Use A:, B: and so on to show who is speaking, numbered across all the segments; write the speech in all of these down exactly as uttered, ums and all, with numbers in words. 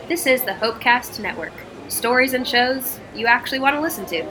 A: This is the Hopecast Network. Stories and shows you actually want to listen to.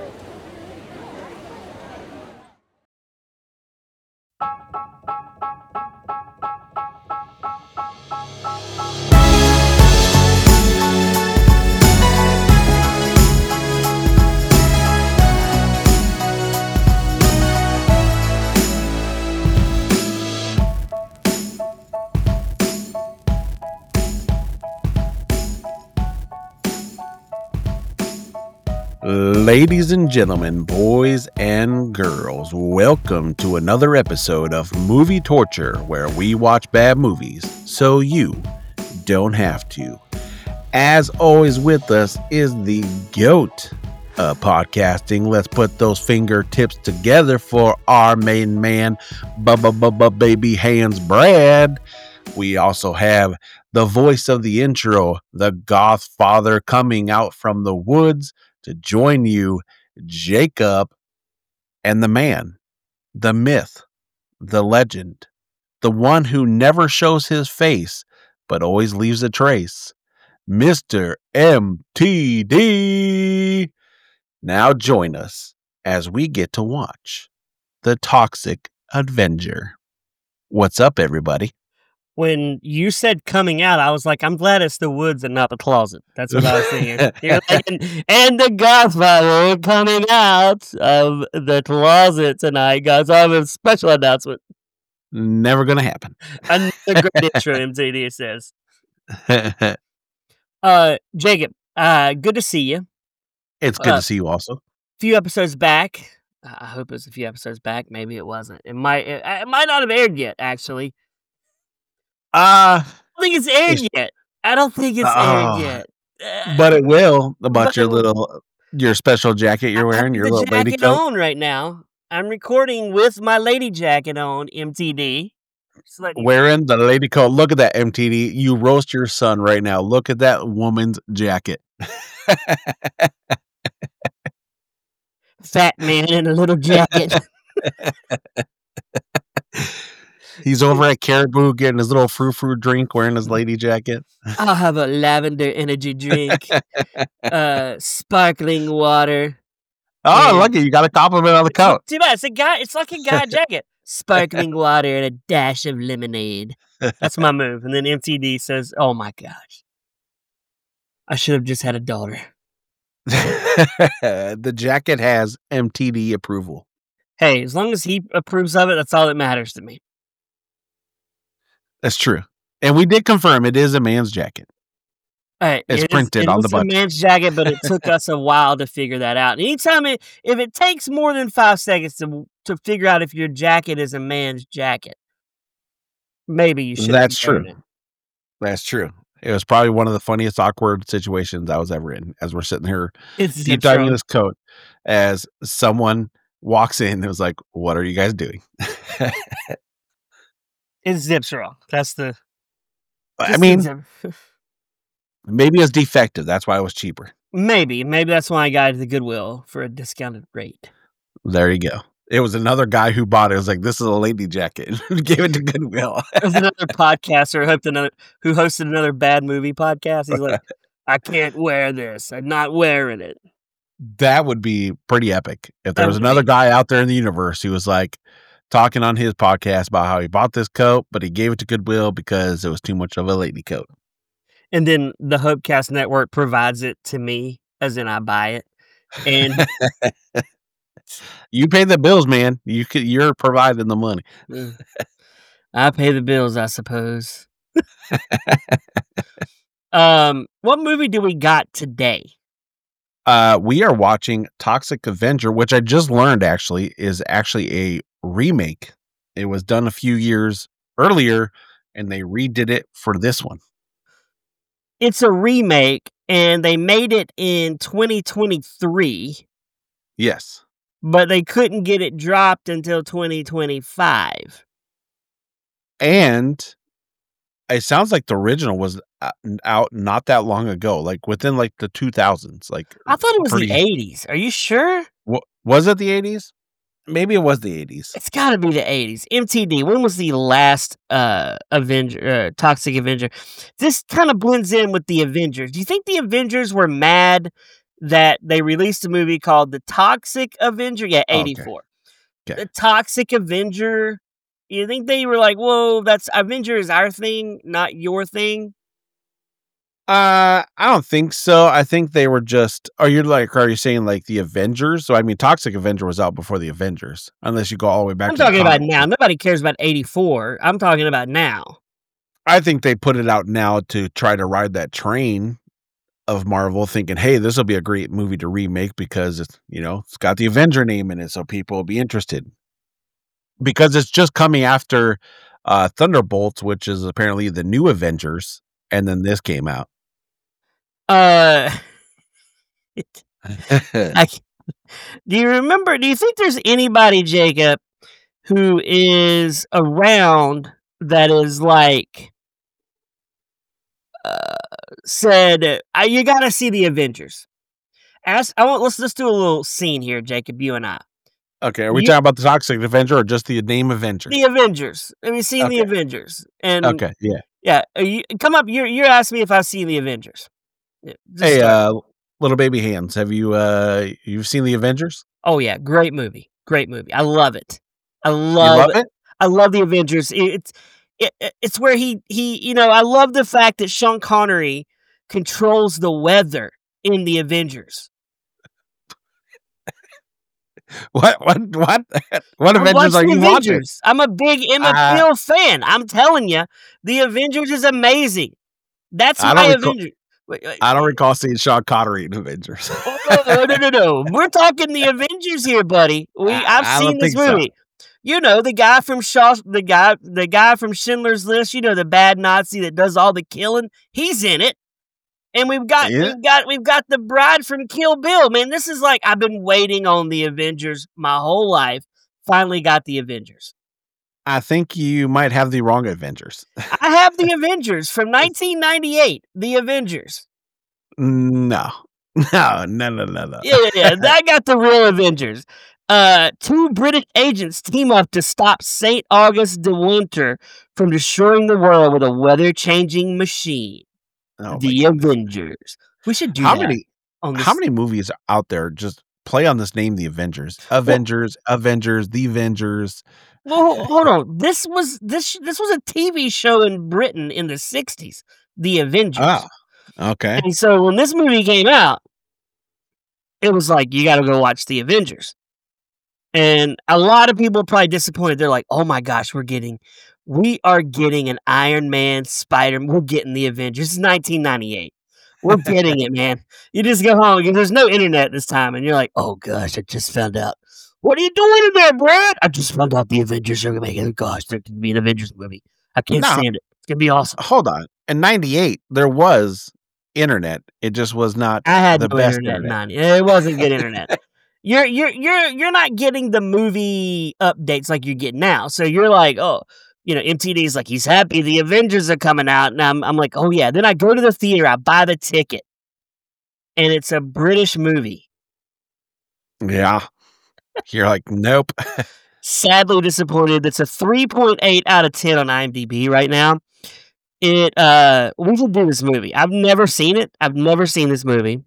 B: Ladies and gentlemen, boys and girls, welcome to another episode of Movie Torture, where we watch bad movies so you don't have to. As always, with us is the GOAT of podcasting. Let's put those fingertips together for our main man, Baby Hands Brad. We also have the voice of the intro, the goth father coming out from the woods to join you, Jacob, and the man, the myth, the legend, the one who never shows his face, but always leaves a trace, Mister M T D. Now join us as we get to watch The Toxic Avenger. What's up, everybody?
C: When you said coming out, I was like, I'm glad it's the woods and not the closet. That's what I was thinking. You're like, and, and the Godfather coming out of the closet tonight, guys. I have a special announcement.
B: Never going to happen.
C: Another great intro, M T D says. uh, Jacob, uh, good to see you.
B: It's good
C: uh,
B: to see you also.
C: A few episodes back. I hope it was a few episodes back. Maybe it wasn't. It might, it, it might not have aired yet, actually.
B: Uh,
C: I don't think it's aired
B: it's,
C: yet. I don't think it's
B: uh,
C: aired yet.
B: But it will about
C: but
B: your little, your special jacket you're wearing, your little lady coat.
C: On right now. I'm recording with my lady jacket on, M T D.
B: Wearing the lady coat. Look at that, M T D. You roast your son right now. Look at that woman's jacket.
C: Fat man in a little jacket.
B: He's over at Caribou getting his little frou-frou drink, wearing his lady jacket.
C: I'll have a lavender energy drink, uh, sparkling water.
B: Oh, look, you got a compliment on the coat.
C: Too bad. It's a guy. It's like a guy jacket. Sparkling water and a dash of lemonade. That's my move. And then M T D says, "Oh my gosh, I should have just had a daughter."
B: The jacket has M T D approval.
C: Hey, as long as he approves of it, that's all that matters to me.
B: That's true. And we did confirm it is a man's jacket.
C: Right.
B: It's
C: it
B: printed
C: is,
B: on the
C: button.
B: button.
C: It's a man's jacket, but it took us a while to figure that out. Anytime it, if it takes more than five seconds to to figure out if your jacket is a man's jacket, maybe you should.
B: That's true. It. That's true. It was probably one of the funniest awkward situations I was ever in as we're sitting here deep diving in this coat as someone walks in and was like, "What are you guys doing?"
C: It zips wrong. That's the.
B: I mean, maybe it's defective. That's why it was cheaper.
C: Maybe. Maybe that's why I got it to the Goodwill for a discounted rate.
B: There you go. It was another guy who bought it. It was like, this is a lady jacket. Gave it to Goodwill.
C: It was another podcaster who hosted another, who hosted another bad movie podcast. He's like, I can't wear this. I'm not wearing it.
B: That would be pretty epic. If there was another guy out there in the universe who was like, talking on his podcast about how he bought this coat, but he gave it to Goodwill because it was too much of a lady coat.
C: And then the Hopecast Network provides it to me, as in I buy it. And
B: you pay the bills, man. You could, you're providing the money.
C: I pay the bills, I suppose. um, what movie do we got today?
B: Uh, we are watching Toxic Avenger, which I just learned actually is actually a remake. It was done a few years earlier and they redid it for this one.
C: It's a remake and they made it in twenty twenty-three.
B: Yes.
C: But they couldn't get it dropped until twenty twenty-five.
B: And it sounds like the original was out not that long ago, like within like the two thousands. Like
C: I thought it was pretty... the eighties. Are you sure?
B: W- was it the eighties? Maybe it was the eighties.
C: It's got to be the eighties. M T D. When was the last uh, Avenger, uh, Toxic Avenger? This kind of blends in with the Avengers. Do you think the Avengers were mad that they released a movie called The Toxic Avenger? Yeah, eighty-four.
B: Okay.
C: The Toxic Avenger. You think they were like, whoa, that's Avenger is our thing, not your thing?
B: Uh, I don't think so. I think they were just. Are you like? Are you saying like the Avengers? So I mean, Toxic Avenger was out before the Avengers, unless you go all the way back.
C: I'm
B: to
C: talking
B: the
C: about
B: comics.
C: now. Nobody cares about eighty-four. I'm talking about now.
B: I think they put it out now to try to ride that train of Marvel, thinking, "Hey, this will be a great movie to remake because it's you know it's got the Avenger name in it, so people will be interested." Because it's just coming after uh, Thunderbolts, which is apparently the new Avengers, and then this came out.
C: Uh, I, do you remember? Do you think there's anybody, Jacob, who is around that is like uh, said, uh, "You got to see the Avengers"? Ask. I want. Let's just do a little scene here, Jacob. You and I.
B: Okay, are we
C: You-
B: talking about the Toxic Avenger or just the name Avenger?
C: The Avengers. Have you seen the
B: Okay.
C: Avengers? And
B: Okay, yeah.
C: yeah, uh, you, come up. You're you're asking me if I've seen the Avengers. Yeah, just
B: Hey,
C: start.
B: uh, little baby hands, have you uh you've seen the Avengers?
C: Oh yeah, great movie, great movie. I love it. I
B: You
C: love,
B: love it?
C: I love the Avengers. It- It's it, it- it's where he he you know I love the fact that Sean Connery controls the weather in the Avengers.
B: What what what what
C: I
B: Avengers
C: watch
B: are
C: the
B: you watching?
C: Avengers. I'm a big Emma
B: Uh,
C: Peel fan. I'm telling you, the Avengers is amazing. That's
B: I
C: my
B: don't recall-
C: Avengers. Wait, wait,
B: I don't recall seeing Sean Connery in Avengers.
C: Oh, no, no, no, no. We're talking the Avengers here, buddy. We
B: I-
C: I've
B: I
C: seen
B: don't
C: this
B: think so.
C: movie. You know, the guy from Shaw, the guy, the guy from Schindler's List. You know, the bad Nazi that does all the killing. He's in it, and we've got,
B: Yeah.
C: we've got, we've got the bride from Kill Bill. Man, this is like I've been waiting on the Avengers my whole life. Finally got the Avengers.
B: I think you might have the wrong Avengers.
C: I have the Avengers from nineteen ninety-eight. The Avengers.
B: No. No, no, no, no, no.
C: Yeah, yeah, yeah. I got the real Avengers. Uh, two British agents team up to stop Saint August de Winter from destroying the world with a weather-changing machine.
B: Oh, my
C: the
B: goodness.
C: Avengers. We should do
B: How
C: that
B: many
C: on this.
B: how many movies out there just play on this name, the Avengers? Avengers, Avengers, the Avengers.
C: Well, hold on. This was this this was a T V show in Britain in the sixties. The Avengers.
B: Oh, okay.
C: And so when this movie came out, it was like, you got to go watch The Avengers. And a lot of people are probably disappointed. They're like, oh my gosh, we're getting, we are getting an Iron Man, Spider, we're getting The Avengers. It's nineteen ninety-eight. We're getting it, man. You just go home because there's no internet this time. And you're like, oh gosh, I just found out. What are you doing in there, Brad? I just found out The Avengers are going to make it. Gosh, there could be an Avengers movie. I can't
B: No.
C: stand it. It's going to be awesome.
B: Hold on. In ninety-eight, there was internet. It just was not
C: I had
B: the
C: no
B: best
C: internet, in
B: internet.
C: ninety. It wasn't good internet. You're you're you're you're not getting the movie updates like you're getting now. So you're like, oh, you know, M T D's like, he's happy the Avengers are coming out, and I'm I'm like, oh yeah. Then I go to the theater, I buy the ticket, and it's a British movie.
B: Yeah. You're like, nope.
C: Sadly disappointed. It's a three point eight out of ten on IMDb right now. It uh, we should do this movie. I've never seen it. I've never seen this movie.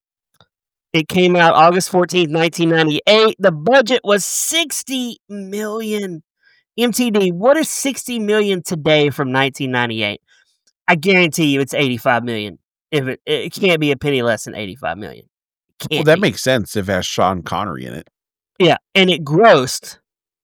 C: It came out August fourteenth, nineteen ninety-eight. The budget was sixty million. M T D, what is sixty million today from nineteen ninety-eight? I guarantee you it's eighty-five million. If it, it can't be a penny less than eighty-five million. It
B: Well,
C: can't
B: that
C: be.
B: makes sense if it has Sean Connery in it.
C: Yeah, and it grossed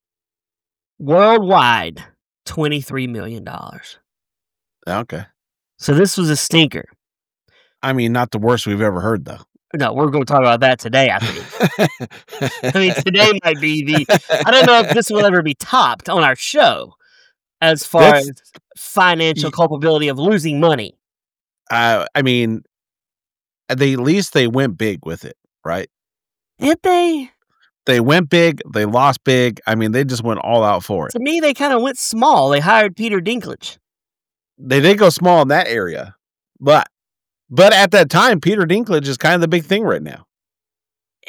C: worldwide twenty-three million dollars.
B: Okay.
C: So this was a stinker.
B: I mean, not the worst we've ever heard, though.
C: No, we're going to talk about that today, I think. I mean, today might be the. I don't know if this will ever be topped on our show as far
B: That's-
C: as financial culpability of losing money.
B: uh, I mean, they at least they went big with it, right?
C: Did they?
B: They went big. They lost big. I mean, they just went all out for it.
C: To me, they kind of went small. They hired Peter Dinklage.
B: They did go small in that area, but but at that time, Peter Dinklage is kind of the big thing right now.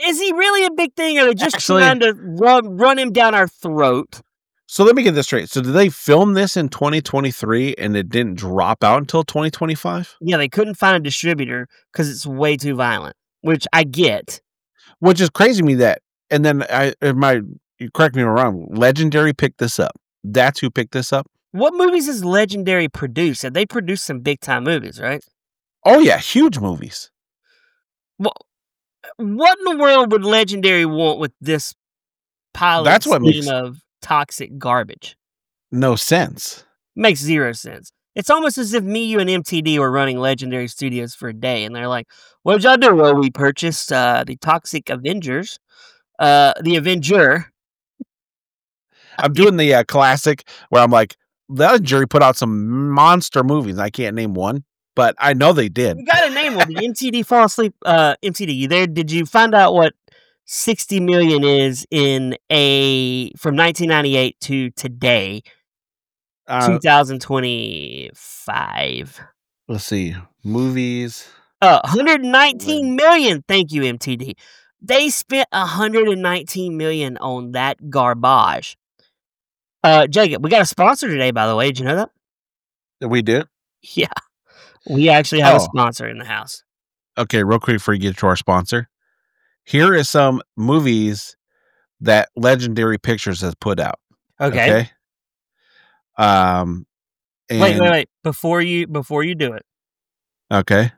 C: Is he really a big thing, or are they just
B: Actually-
C: trying to run, run him down our throat?
B: So let me get this straight. So did they film this in twenty twenty-three and it didn't drop out until twenty twenty-five?
C: Yeah, they couldn't find a distributor because it's way too violent, which I get.
B: Which is crazy to me that, and then I, my, correct me if I'm wrong, Legendary picked this up. That's who picked this up?
C: What movies has Legendary produced? Have they produced some big time movies, right?
B: Oh yeah, huge movies.
C: Well, what in the world would Legendary want with this pilot
B: That's what
C: scheme
B: makes-
C: of toxic garbage?
B: No sense.
C: Makes zero sense. It's almost as if me, you, and M T D were running Legendary Studios for a day, and they're like, "What did y'all do?" Well, we purchased uh, the Toxic Avengers, uh, the Avenger.
B: I'm doing the uh, classic where I'm like, Legendary put out some monster movies. I can't name one, but I know they did.
C: You got to name one. Did M T D fall asleep? Uh, M T D, you there? Did you find out what sixty million is in a from nineteen ninety-eight to today,
B: Uh,
C: twenty twenty-five?
B: let's see. Movies.
C: Uh, one hundred nineteen million. Thank you, M T D. They spent one hundred nineteen million on that garbage. Uh, Jacob, we got a sponsor today, by the way. Did you know that?
B: We did.
C: Yeah. We actually have a
B: Oh.
C: sponsor in the house.
B: Okay, real quick before you get to our sponsor. Here is some movies that Legendary Pictures has put out.
C: Okay.
B: Okay. Um, and,
C: Wait, wait, wait. Before you before you do it.
B: Okay.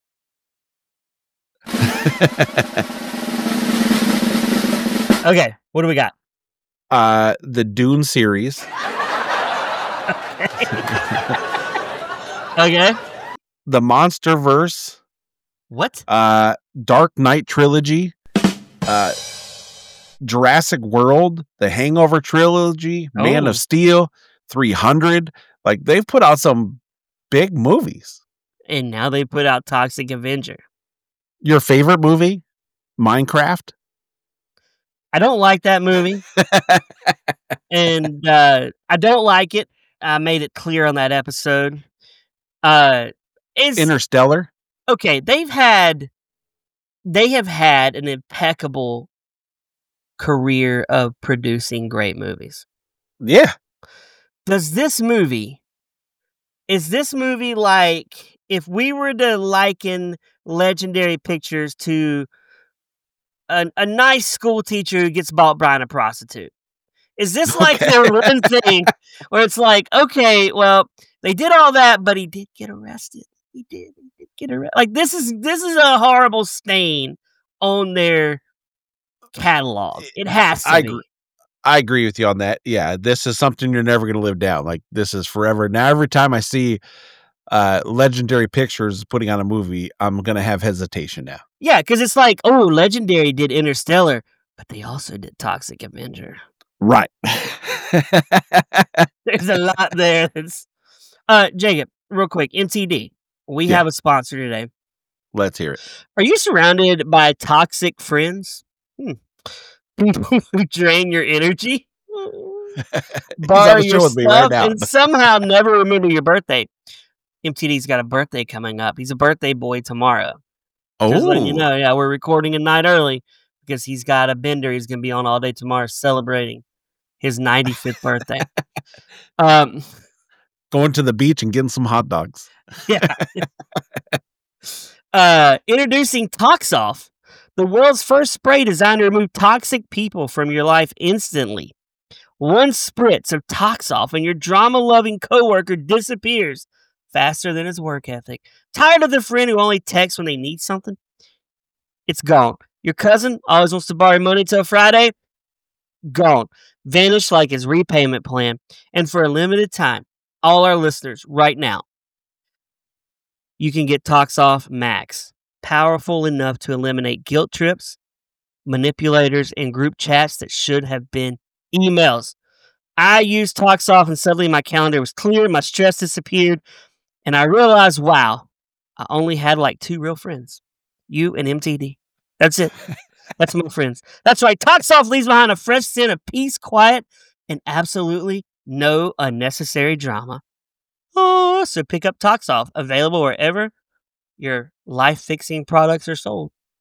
C: Okay, what do we got?
B: uh, the Dune series.
C: Okay.
B: The Monsterverse.
C: What?
B: Uh, Dark Knight trilogy. Uh, Jurassic World. The Hangover trilogy. Man
C: Oh.
B: of Steel. three hundred. Like, they've put out some big movies.
C: And now they put out Toxic Avenger.
B: Your favorite movie? Minecraft?
C: I don't like that movie. and uh, I don't like it. I made it clear on that episode. Uh, it's
B: Interstellar?
C: okay. They've had, they have had an impeccable career of producing great movies.
B: Yeah.
C: Does this movie, is this movie like, if we were to liken Legendary Pictures to a, a nice school teacher who gets bought by a prostitute? Is this like
B: Okay.
C: their one thing where it's like, okay, well, they did all that, but he did get arrested. He did, he did get arrested. Like, this is this is a horrible stain on their catalog. It has to
B: I
C: be.
B: agree. I agree with you on that. Yeah, this is something you're never going to live down. Like, this is forever. Now, every time I see uh, Legendary Pictures putting on a movie, I'm going to have hesitation now.
C: Yeah, because it's like, oh, Legendary did Interstellar, but they also did Toxic Avenger.
B: Right.
C: There's a lot there. That's... Uh, Jacob, real quick, M T D, we
B: Yeah.
C: have a sponsor today.
B: Let's hear it.
C: Are you surrounded by toxic friends? Hmm. People who drain your energy?
B: He's
C: Borrow
B: on the
C: your
B: show with me right
C: stuff
B: now.
C: and somehow never remember your birthday. M T D's got a birthday coming up. He's a birthday boy tomorrow. Just letting you
B: Oh,
C: know, yeah, we're recording a night early because he's got a bender he's going to be on all day tomorrow celebrating his ninety-fifth birthday. Um,
B: going to the beach and getting some hot dogs.
C: yeah. uh, introducing Toxoff, the world's first spray designed to remove toxic people from your life instantly. One spritz of Toxoff and your drama-loving coworker disappears faster than his work ethic. Tired of the friend who only texts when they need something? It's gone. Your cousin always wants to borrow money till Friday? Gone. Vanished like his repayment plan. And for a limited time, all our listeners right now, you can get Toxoff Max. Powerful enough to eliminate guilt trips, manipulators, and group chats that should have been emails. I used Toxoff and suddenly my calendar was clear, my stress disappeared, and I realized, wow, I only had like two real friends. You and M T D. That's it. That's my friends. That's right. Toxoff leaves behind a fresh scent of peace, quiet, and absolutely no unnecessary drama. Oh, so pick up Toxoff, available wherever your life-fixing products are sold.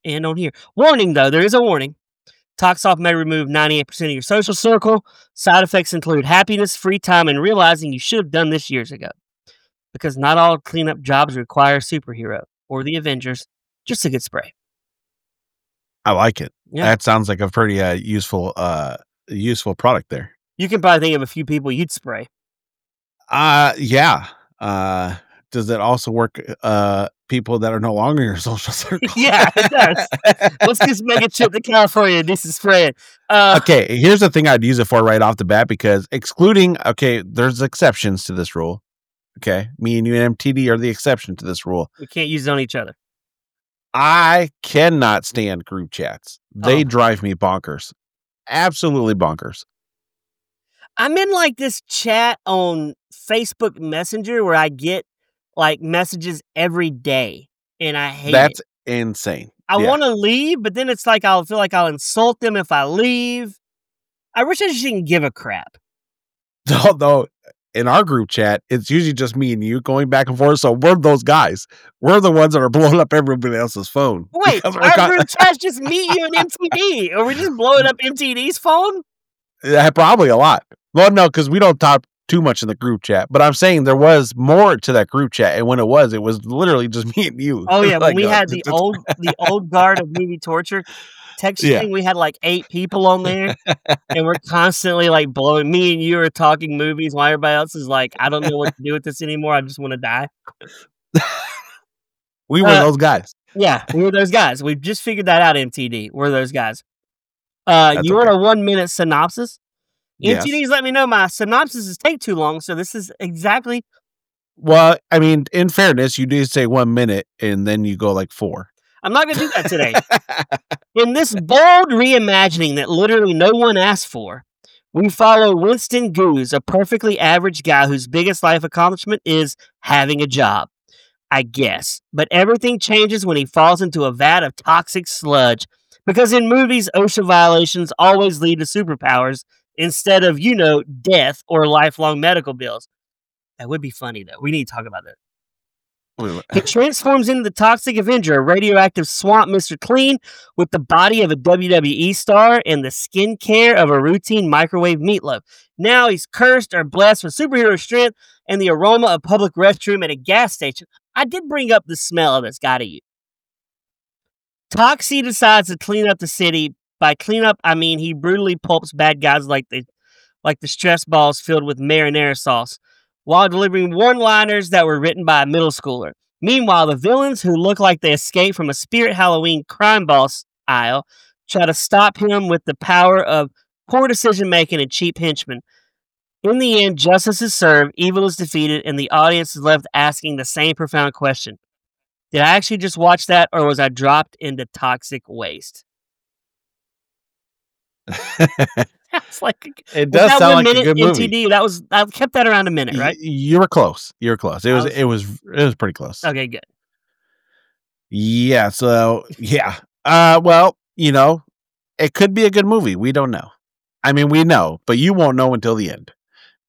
C: end on here. Warning, though, there is a warning. Toxoff may remove ninety-eight percent of your social circle. Side effects include happiness, free time, and realizing you should have done this years ago. Because not all cleanup jobs require a superhero or the Avengers, just a good spray.
B: I like it.
C: Yeah.
B: That sounds like a pretty uh, useful uh, useful product there.
C: You can probably think of a few people you'd spray.
B: Uh, yeah. Uh, does it also work uh, people that are no longer in your social circle?
C: Yeah, it does. Let's just make a trip to California and do some spraying. Uh,
B: okay, here's the thing I'd use it for right off the bat, because excluding, okay, there's exceptions to this rule. Okay, me and you and M T D are the exception to this rule.
C: We can't use it on each other.
B: I cannot stand group chats. They
C: Oh.
B: drive me bonkers. Absolutely bonkers.
C: I'm in like this chat on Facebook Messenger where I get like messages every day, and I hate
B: That's
C: it.
B: insane.
C: I
B: Yeah.
C: want to leave, but then it's like I'll feel like I'll insult them if I leave. I wish I just didn't give a crap.
B: Although in our group chat, it's usually just me and you going back and forth. So we're those guys. We're the ones that are blowing up everybody else's phone.
C: Wait,
B: Because we're
C: our
B: got-
C: group chat's just me, you, and M T D. Are we just blowing up M T D's phone?
B: Yeah, probably a lot. Well, no, because we don't talk too much in the group chat. But I'm saying there was more to that group chat, and when it was, it was literally just me and you.
C: Oh yeah, when
B: Like,
C: we
B: uh,
C: had the
B: it's-
C: old the old guard of movie torture texting,
B: Yeah.
C: we had like eight people on there, and we're constantly like blowing. Me and you are talking movies while everybody else is like, I don't know what to do with this anymore. I just want to die.
B: we were
C: uh,
B: those guys.
C: Yeah, we were those guys. We've just figured that out. M T D, we're those guys. Uh,
B: That's
C: you want
B: okay.
C: a one minute synopsis?
B: Yes.
C: M T D's let me know my synopsis take too long, so this is exactly.
B: Well, I mean, in fairness, you did say one minute, and then you go like four.
C: I'm not going to do that today. In this bold reimagining that literally no one asked for, we follow Winston Goose, a perfectly average guy whose biggest life accomplishment is having a job, I guess. But everything changes when he falls into a vat of toxic sludge. Because in movies, OSHA violations always lead to superpowers instead of, you know, death or lifelong medical bills. That would be funny, though. We need to talk about that. He transforms into the Toxic Avenger, a radioactive swamp Mister Clean with the body of a W W E star and the skin care of a routine microwave meatloaf. Now he's cursed or blessed with superhero strength and the aroma of public restroom at a gas station. I did bring up the smell that's got to you. Toxie decides to clean up the city. By clean up, I mean he brutally pulps bad guys like the, like the stress balls filled with marinara sauce, while delivering one-liners that were written by a middle schooler. Meanwhile, the villains, who look like they escaped from a Spirit Halloween crime boss aisle, try to stop him with the power of poor decision-making and cheap henchmen. In the end, justice is served, evil is defeated, and the audience is left asking the same profound question. Did I actually just watch that, or was I dropped into toxic waste? It's like,
B: It
C: was
B: does
C: that
B: sound
C: one
B: like a
C: minute
B: good movie.
C: M T D? That was, I kept that around a minute, right?
B: Y- you were close. You were close. It was,
C: was-
B: it was. It was pretty close.
C: Okay, good.
B: Yeah. So yeah. Uh. Well, you know, it could be a good movie. We don't know. I mean, we know, but you won't know until the end.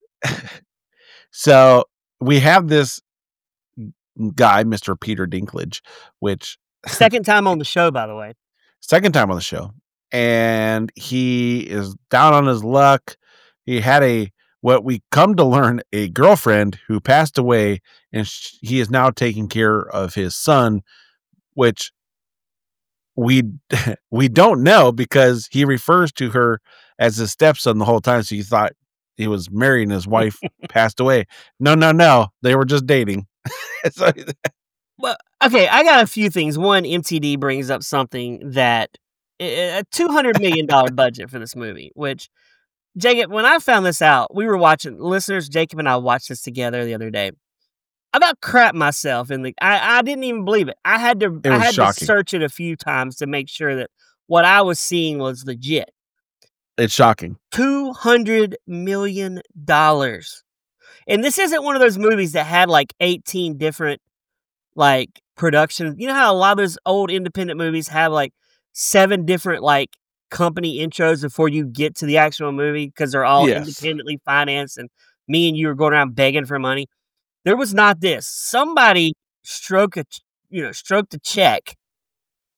B: So we have this guy, Mister Peter Dinklage, which
C: Second time on the show, by the way.
B: second time on the show, and he is down on his luck. He had a what we come to learn a girlfriend who passed away, and sh- he is now taking care of his son, which we we don't know because he refers to her as his stepson the whole time. So you thought he was married and his wife passed away. No, no, no. They were just dating. So,
C: Well, okay, I got a few things. One, M T D brings up something that a two hundred million dollars budget for this movie, which, Jacob, when I found this out, we were watching, listeners, Jacob and I watched this together the other day. I about crap myself in the, I, I didn't even believe it. I had to,
B: It
C: I
B: was
C: had
B: shocking.
C: to search it a few times to make sure that what I was seeing was legit.
B: it's shocking.
C: two hundred million dollars. And this isn't one of those movies that had like eighteen different like productions. You know how a lot of those old independent movies have like seven different like company intros before you get to the actual movie because they're all
B: Yes.
C: independently financed and me and you are going around begging for money. There was not this. Somebody stroke a ch- you know, stroked a check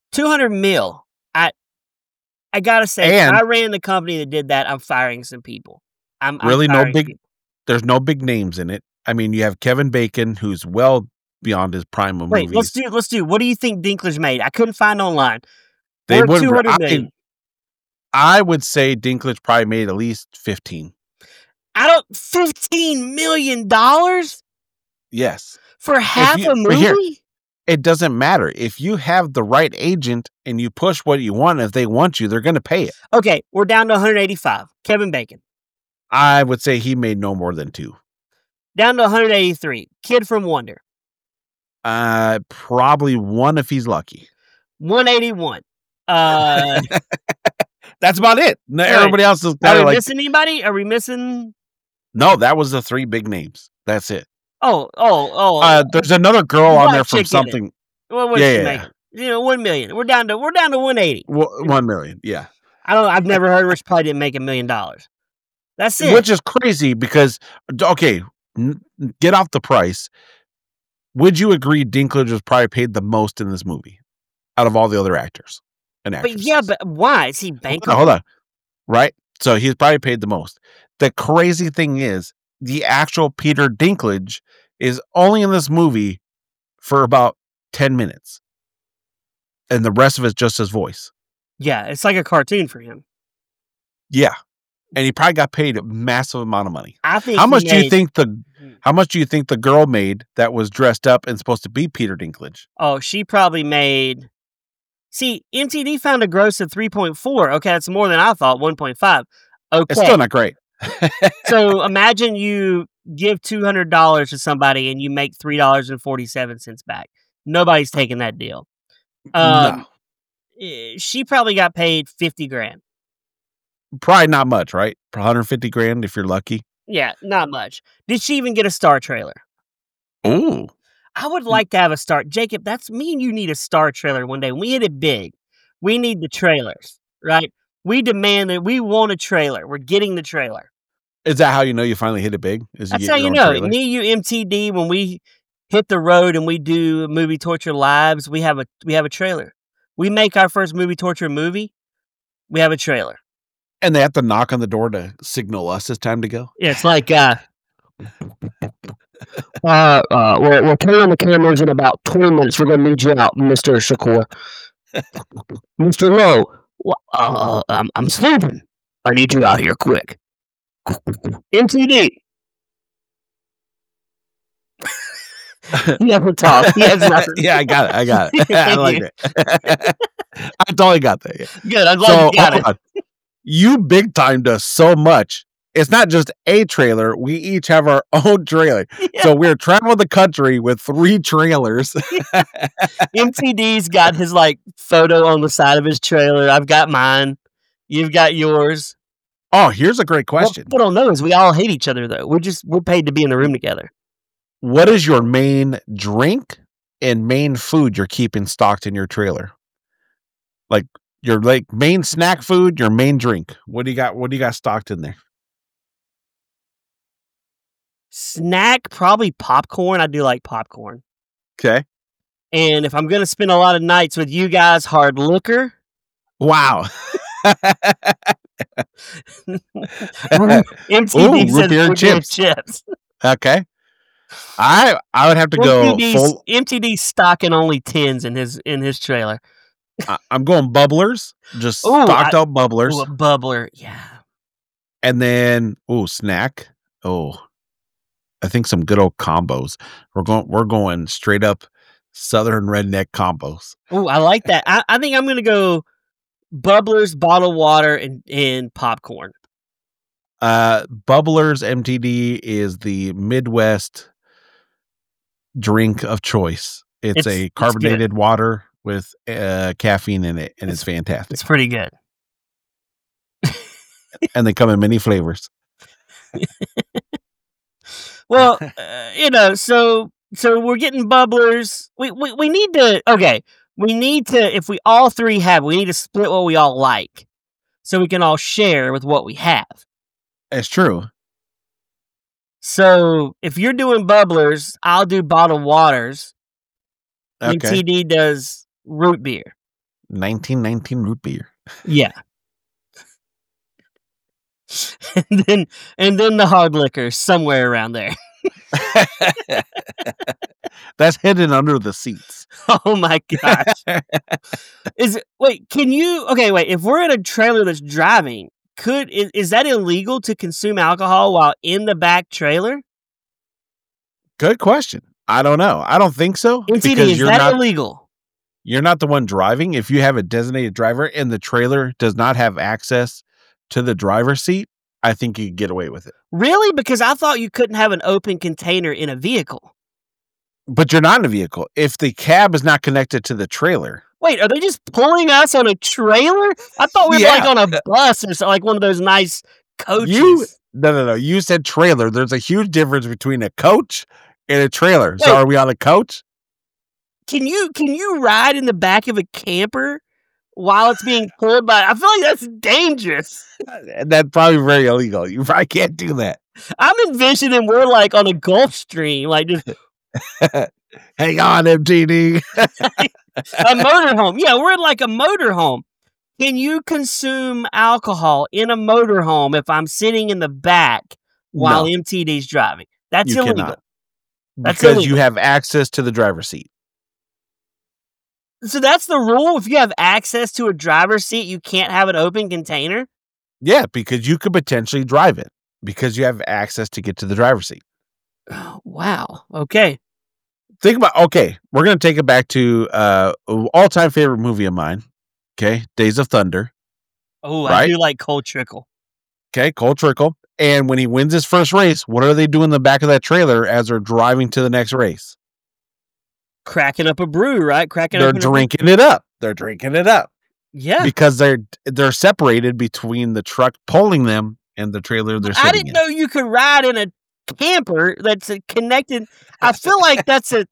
C: two hundred mil. I I gotta say,
B: And-
C: if I ran the company that did that, I'm firing some people. I'm, I'm
B: Really no
C: firing
B: big-
C: people.
B: There's no big names in it. I mean, you have Kevin Bacon, who's well beyond his prime of
C: Wait,
B: movies.
C: let's do let's do. What do you think Dinklage made? I couldn't find online.
B: They
C: We're at
B: wouldn't-
C: two hundred
B: I-
C: million.
B: I would say Dinklage probably made at least fifteen.
C: I don't fifteen million dollars
B: Yes.
C: for half
B: you-
C: a
B: but here-
C: movie.
B: It doesn't matter. If you have the right agent and you push what you want, if they want you, they're going to pay it.
C: Okay, we're down to one hundred eighty-five. Kevin Bacon
B: I would say he made no more than two.
C: down to one hundred eighty-three. Kid from Wonder
B: Uh, probably one if he's lucky.
C: one eighty-one. Uh,
B: That's about it. No,
C: Right.
B: Everybody else is
C: are
B: kind
C: we
B: of like,
C: missing anybody? Are we missing?
B: no, that was the three big names. That's it.
C: Oh, oh, oh.
B: Uh, there's another girl on
C: Black
B: there from
C: chick in it.
B: something.
C: what was
B: yeah,
C: she
B: yeah,
C: making? You know, one million. We're down to we're down to one eighty.
B: w- One million. Yeah.
C: I don't. I've never heard where she probably didn't make a million dollars. That's it.
B: Which is crazy because, okay, n- get off the price. Would you agree Dinklage was probably paid the most in this movie out of all the other actors and
C: but
B: actresses?
C: yeah, but why is he
B: Hold on,
C: bankrupt?
B: hold on. Right? So he's probably paid the most. The crazy thing is, the actual Peter Dinklage is only in this movie for about ten minutes. And the rest of it's just his voice.
C: Yeah, it's like a cartoon for him.
B: Yeah. And he probably got paid a massive amount of money.
C: I think.
B: How
C: he
B: much do you
C: made-
B: think the how much do you think the girl made that was dressed up and supposed to be Peter Dinklage?
C: Oh, she probably made. See, M T D found a gross of three point four. Okay, that's more than I thought. One point five. Okay,
B: It's still not great.
C: so imagine you give two hundred dollars to somebody and you make three dollars and forty seven cents back. Nobody's taking that deal. Um,
B: no.
C: eh, She probably got paid fifty grand.
B: Probably not much, right? one hundred fifty grand if you're lucky.
C: Yeah, not much. Did she even get a star trailer?
B: Ooh.
C: I would like to have a star. Jacob, that's me and you need a star trailer one day. When we hit it big, we need the trailers, right? We demand that we want a trailer. We're getting the trailer.
B: Is that how you know you finally hit it big? Is
C: That's
B: get
C: how
B: your
C: you
B: own
C: know.
B: trailer?
C: Me, you, M T D, when we hit the road and we do Movie Torture Lives, we have a we have a trailer. We make our first Movie Torture movie, we have a trailer.
B: And they have to knock on the door to signal us it's time to go.
C: Yeah, it's like uh uh, uh we're we're turning on the cameras in about twenty minutes. We're gonna need you out, Mister Shakur. Mister Lowe, wh- uh, I'm I'm sleeping. I need you out here quick. M T D. He doesn't talk. He has nothing.
B: yeah, I got it. I got it. I like it. I totally got that. Yeah.
C: Good. I'm glad
B: So
C: you got
B: hold
C: it.
B: on. You big timed us so much. It's not just a trailer. We each have our own trailer.
C: Yeah.
B: So we're traveling the country with three trailers.
C: M T D's got his like photo on the side of his trailer. I've got mine. You've got yours.
B: Oh, here's a great question.
C: What people don't know is we all hate each other though. We're just we're paid to be in the room together.
B: What is your main drink and main food you're keeping stocked in your trailer? Like your like main snack food, your main drink. What do you got? What do you got stocked in there?
C: Snack, probably popcorn. I do like popcorn.
B: Okay.
C: And if I'm gonna spend a lot of nights with you guys, hard liquor.
B: Wow.
C: M T
B: Ooh,
C: D
B: root
C: says
B: beer and
C: root beer
B: chips.
C: chips.
B: Okay. I I would have to go
C: M T D's,
B: full.
C: M T D's stocking only tins in his in his trailer.
B: I- I'm going bubblers, just
C: Ooh,
B: stocked
C: I-
B: out bubblers,
C: Ooh, a bubbler. Yeah.
B: and then oh snack. Oh, I think some good old combos. We're going. We're going straight up Southern redneck combos.
C: Oh, I like that. I, I think I'm gonna go bubblers, bottled water, and, and popcorn.
B: Uh, Bubblers M T D is the Midwest drink of choice. It's,
C: It's-
B: a
C: it's
B: carbonated water with uh, caffeine in it, and it's fantastic.
C: It's pretty good.
B: And they come in many flavors.
C: Well, uh, you know, so so we're getting bubblers. We, we we need to okay. We need to if we all three have, we need to split what we all like, so we can all share with what we have.
B: It's true.
C: So if you're doing bubblers, I'll do bottled waters.
B: Okay.
C: M T D does root beer.
B: nineteen nineteen root beer.
C: Yeah. and then and then the hard liquor somewhere around there.
B: That's hidden under the seats.
C: Oh my gosh. Is it wait, can you okay, wait, if we're in a trailer that's driving, could is, is that illegal to consume alcohol while in the back trailer?
B: Good question. I don't know. I don't think so.
C: N T D,
B: because
C: is
B: you're
C: that
B: not,
C: illegal?
B: You're not the one driving. If you have a designated driver and the trailer does not have access to the driver's seat, I think you could get away with it.
C: Really? Because I thought you couldn't have an open container in a vehicle.
B: But you're not in a vehicle. If the cab is not connected to the trailer.
C: Wait, are they just pulling us on a trailer? I thought we were
B: Yeah.
C: like on a bus or something, like one of those nice coaches.
B: You no no no. You said trailer. There's a huge difference between a coach and a trailer. So
C: Wait.
B: are we on a coach?
C: Can you can you ride in the back of a camper while it's being pulled by? I feel like that's dangerous.
B: That's probably very illegal. You probably can't do that.
C: I'm envisioning we're like on a Gulf Stream, like just
B: Hang on, M T D.
C: a motorhome. Yeah, we're in like a motorhome. Can you consume alcohol in a motorhome if I'm sitting in the back while
B: No.
C: M T D's driving? That's
B: You
C: illegal.
B: cannot.
C: That's
B: Because
C: illegal.
B: you have access to the driver's seat.
C: So that's the rule. If you have access to a driver's seat, you can't have an open container.
B: Yeah, because you could potentially drive it because you have access to get to the driver's seat.
C: Oh, wow. Okay.
B: Think about, okay, we're going to take it back to uh all-time favorite movie of mine. Okay, Days of Thunder.
C: Oh, I
B: Right?
C: do like Cole Trickle.
B: Okay, Cole Trickle. And when he wins his first race, what are they doing in the back of that trailer as they're driving to the next race?
C: Cracking up a brew, right? Cracking
B: They're
C: up a brew.
B: drinking it up. They're drinking it up
C: Yeah.
B: because they're they're separated between the truck pulling them and the trailer they're sitting
C: I didn't
B: in.
C: know you could ride in a camper that's uh, connected. I feel like that's a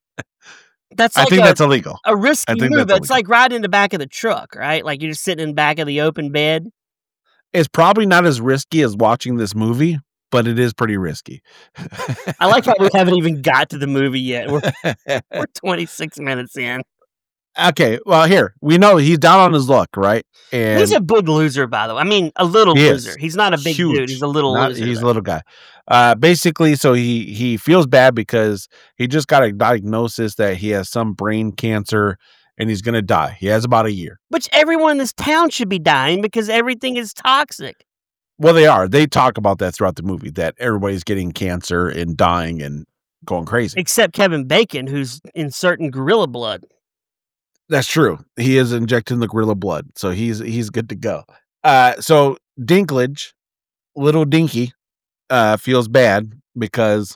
C: that's
B: I
C: like
B: think
C: a,
B: that's illegal.
C: a risky
B: I think
C: move.
B: that's
C: It's like riding in the back of the truck, right? Like you're just sitting in the back of the open bed.
B: It's probably not as risky as watching this movie, but it is pretty risky.
C: I like how we haven't even got to the movie yet. We're we're twenty-six minutes in.
B: Okay, well, here we know he's down on his luck, right? And
C: He's a big loser, by the way. I mean, a little
B: He
C: loser.
B: is.
C: He's not a big
B: Huge.
C: dude. He's a little
B: not-
C: loser.
B: he's a
C: though.
B: little guy. Uh, basically, so he he feels bad because he just got a diagnosis that he has some brain cancer and he's gonna die. He has about a year.
C: Which everyone in this town should be dying because everything is toxic.
B: Well, they are. They talk about that throughout the movie that everybody's getting cancer and dying and going crazy.
C: Except Kevin Bacon, who's inserting gorilla blood.
B: That's true. He is injecting the gorilla blood, so he's he's good to go. Uh, so Dinklage, little Dinky, uh, feels bad because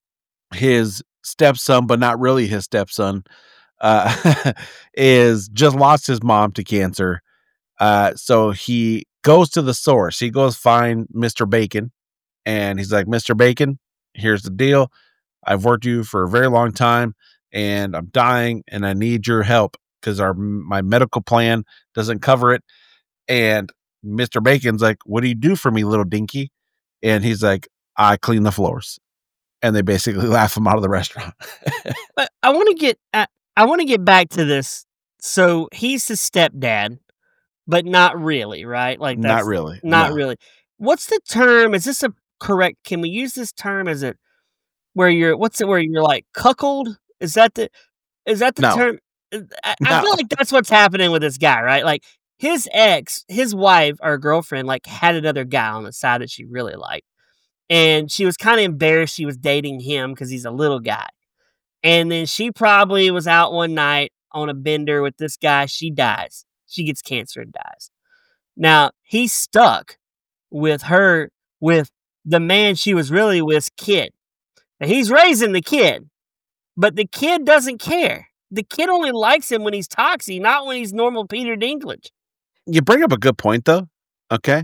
B: his stepson, but not really his stepson, uh, is just lost his mom to cancer. Uh, so he goes to the source. He goes find Mister Bacon, and he's like, Mister Bacon, here's the deal. I've worked you for a very long time, and I'm dying, and I need your help because our my medical plan doesn't cover it. And Mister Bacon's like, what do you do for me, little Dinky? And he's like, I clean the floors. And they basically laugh him out of the restaurant.
C: But I want to get I, I want to get back to this. So he's his stepdad, but not really, right? Like that's
B: Not really.
C: not
B: No.
C: really. What's the term? Is this a correct? Can we use this term? Is it where you're? What's it? Where you're like cuckold? Is that the? Is that the
B: No.
C: term? I, I
B: No.
C: feel like that's what's happening with this guy, right? Like his ex, his wife or girlfriend, like had another guy on the side that she really liked, and she was kind of embarrassed she was dating him because he's a little guy. And then she probably was out one night on a bender with this guy. She dies. She gets cancer and dies. Now he's stuck with her, with the man she was really with's kid. Now, he's raising the kid, but the kid doesn't care. The kid only likes him when he's Toxie, not when he's normal Peter Dinklage.
B: You bring up a good point, though. Okay.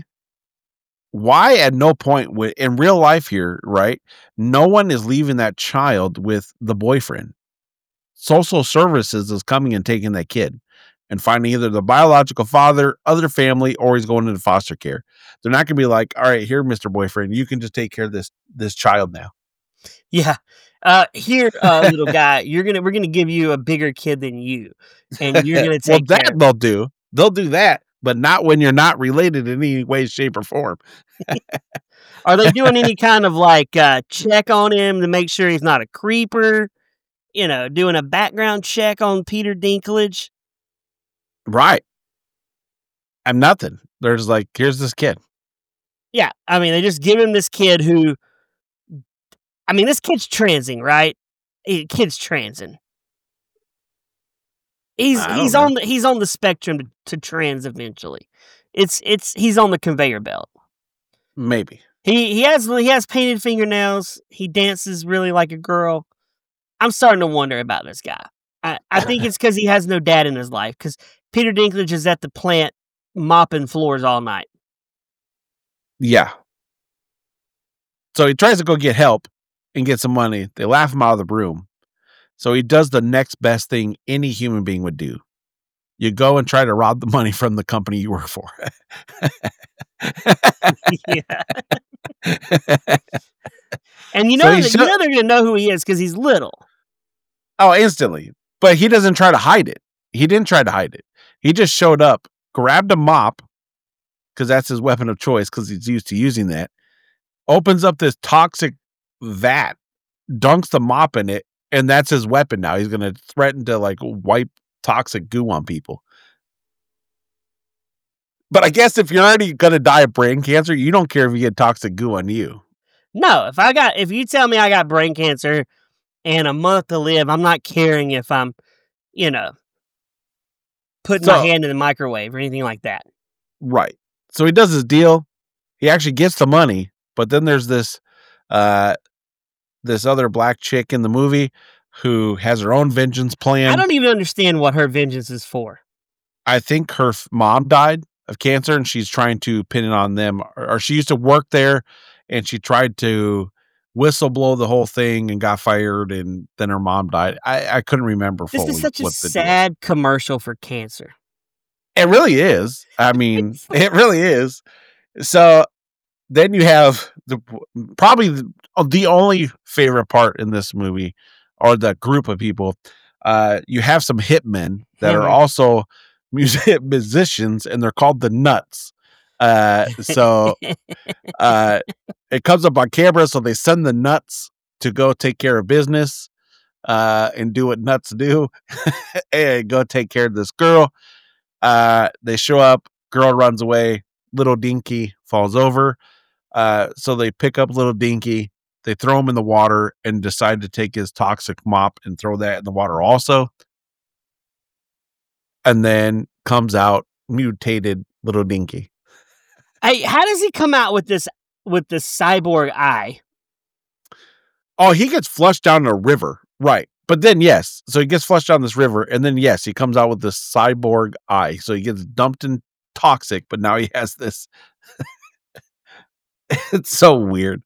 B: Why at no point would, in real life here, right? No one is leaving that child with the boyfriend. Social services is coming and taking that kid and finding either the biological father, other family, or he's going into foster care. They're not going to be like, all right, here, Mister Boyfriend, you can just take care of this, this child now.
C: Yeah. Uh, here, uh, little guy, you're gonna we're gonna give you a bigger kid than you, and you're gonna
B: well,
C: take
B: that
C: care.
B: they'll do. They'll do that, but not when you're not related in any way, shape, or form.
C: Are they doing any kind of like uh, check on him to make sure he's not a creeper? You know, doing a background check on Peter Dinklage.
B: Right. I'm nothing. There's like, here's this kid.
C: Yeah, I mean, they just give him this kid who, I mean, this kid's transing, right? He, kid's transing. He's
B: I don't
C: he's
B: know.
C: on the he's on the spectrum to, to trans eventually. It's it's he's on the conveyor belt.
B: Maybe.
C: He he has he has painted fingernails. He dances really like a girl. I'm starting to wonder about this guy. I, I think it's because he has no dad in his life. Because Peter Dinklage is at the plant mopping floors all night.
B: Yeah. So he tries to go get help and get some money. They laugh him out of the room. So he does the next best thing any human being would do. You go and try to rob the money from the company you work for.
C: Yeah. And you
B: So
C: know,
B: he
C: that,
B: should-
C: you know they're going to know who he is because he's little.
B: Oh, instantly. But he doesn't try to hide it. He didn't try to hide it. He just showed up, grabbed a mop, because that's his weapon of choice, because he's used to using that, opens up this toxic vat, dunks the mop in it, and that's his weapon now. He's going to threaten to like wipe toxic goo on people. But I guess if you're already going to die of brain cancer, you don't care if you get toxic goo on you.
C: No, if I got if you tell me I got brain cancer and a month to live, I'm not caring if I'm, you know, putting my
B: So-
C: hand in the microwave or anything like that.
B: Right. So he does his deal. He actually gets the money, but then there's this uh this other black chick in the movie who has her own vengeance plan.
C: I don't even understand what her vengeance is for.
B: I think her f- mom died of cancer and she's trying to pin it on them. Or, or she used to work there and she tried to whistle blow the whole thing and got fired, and then her mom died. I, I couldn't remember
C: This
B: fully
C: is such a
B: what the deal was.
C: sad commercial for cancer.
B: It really is. I mean, it really is. So then you have the probably the, the only favorite part in this movie, or the group of people. Uh, you have some hitmen that are
C: Mhm.
B: also music musicians, and they're called the Nuts. Uh, so uh, it comes up on camera, so they send the Nuts to go take care of business uh, and do what Nuts do, and go take care of this girl. Uh, they show up, girl runs away, little Dinky falls over. Uh, so they pick up little Dinky, they throw him in the water, and decide to take his toxic mop and throw that in the water also. And then comes out mutated little Dinky.
C: Hey, how does he come out with this with this cyborg eye?
B: Oh, he gets flushed down a river, right? But then yes, so he gets flushed down this river, and then yes, he comes out with this cyborg eye. So he gets dumped in toxic, but now he has this. It's so weird.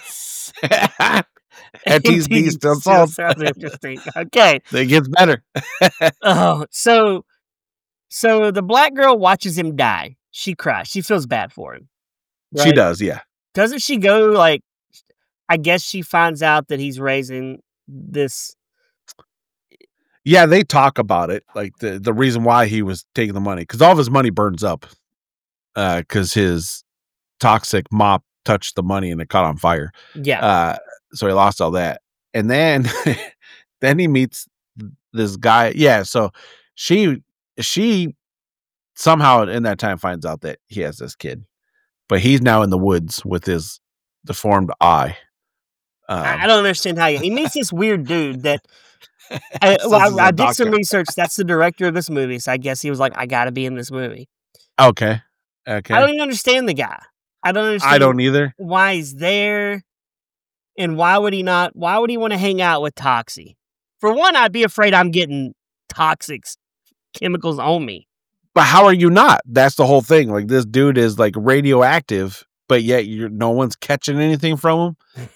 B: And these these still
C: Still
B: solved.
C: sounds interesting. Okay.
B: It gets better.
C: Oh, so so the black girl watches him die. She cries. She feels bad for him.
B: She
C: right?
B: does, yeah.
C: Doesn't she go like? I guess she finds out that he's raising this.
B: Yeah, they talk about it, like the, the reason why he was taking the money, because all of his money burns up because his toxic mop touched the money and it caught on fire.
C: Yeah.
B: Uh, so he lost all that. And then then he meets this guy. Yeah, so she she somehow in that time finds out that he has this kid, but he's now in the woods with his deformed eye. Um,
C: I, I don't understand how he, he meets this weird dude that. I,
B: says
C: well,
B: he's
C: I,
B: a
C: I did some
B: doctor.
C: research. That's the director of this movie, so I guess he was like, "I got to be in this movie."
B: Okay. Okay.
C: I don't even understand the guy. I don't understand.
B: I don't either.
C: why he's there, and why would he not? Why would he want to hang out with Toxie? For one, I'd be afraid I'm getting toxic chemicals on me.
B: But how are you not? That's the whole thing. Like this dude is like radioactive, but yet you're no one's catching anything from him.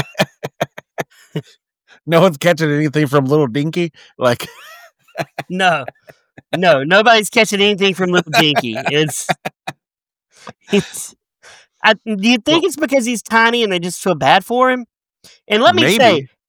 B: No one's catching anything from little Dinky. Like
C: No, no, nobody's catching anything from Little Dinky. It's, it's. I, do you think it's because he's tiny and they just feel bad for him? And let me
B: Maybe.
C: say,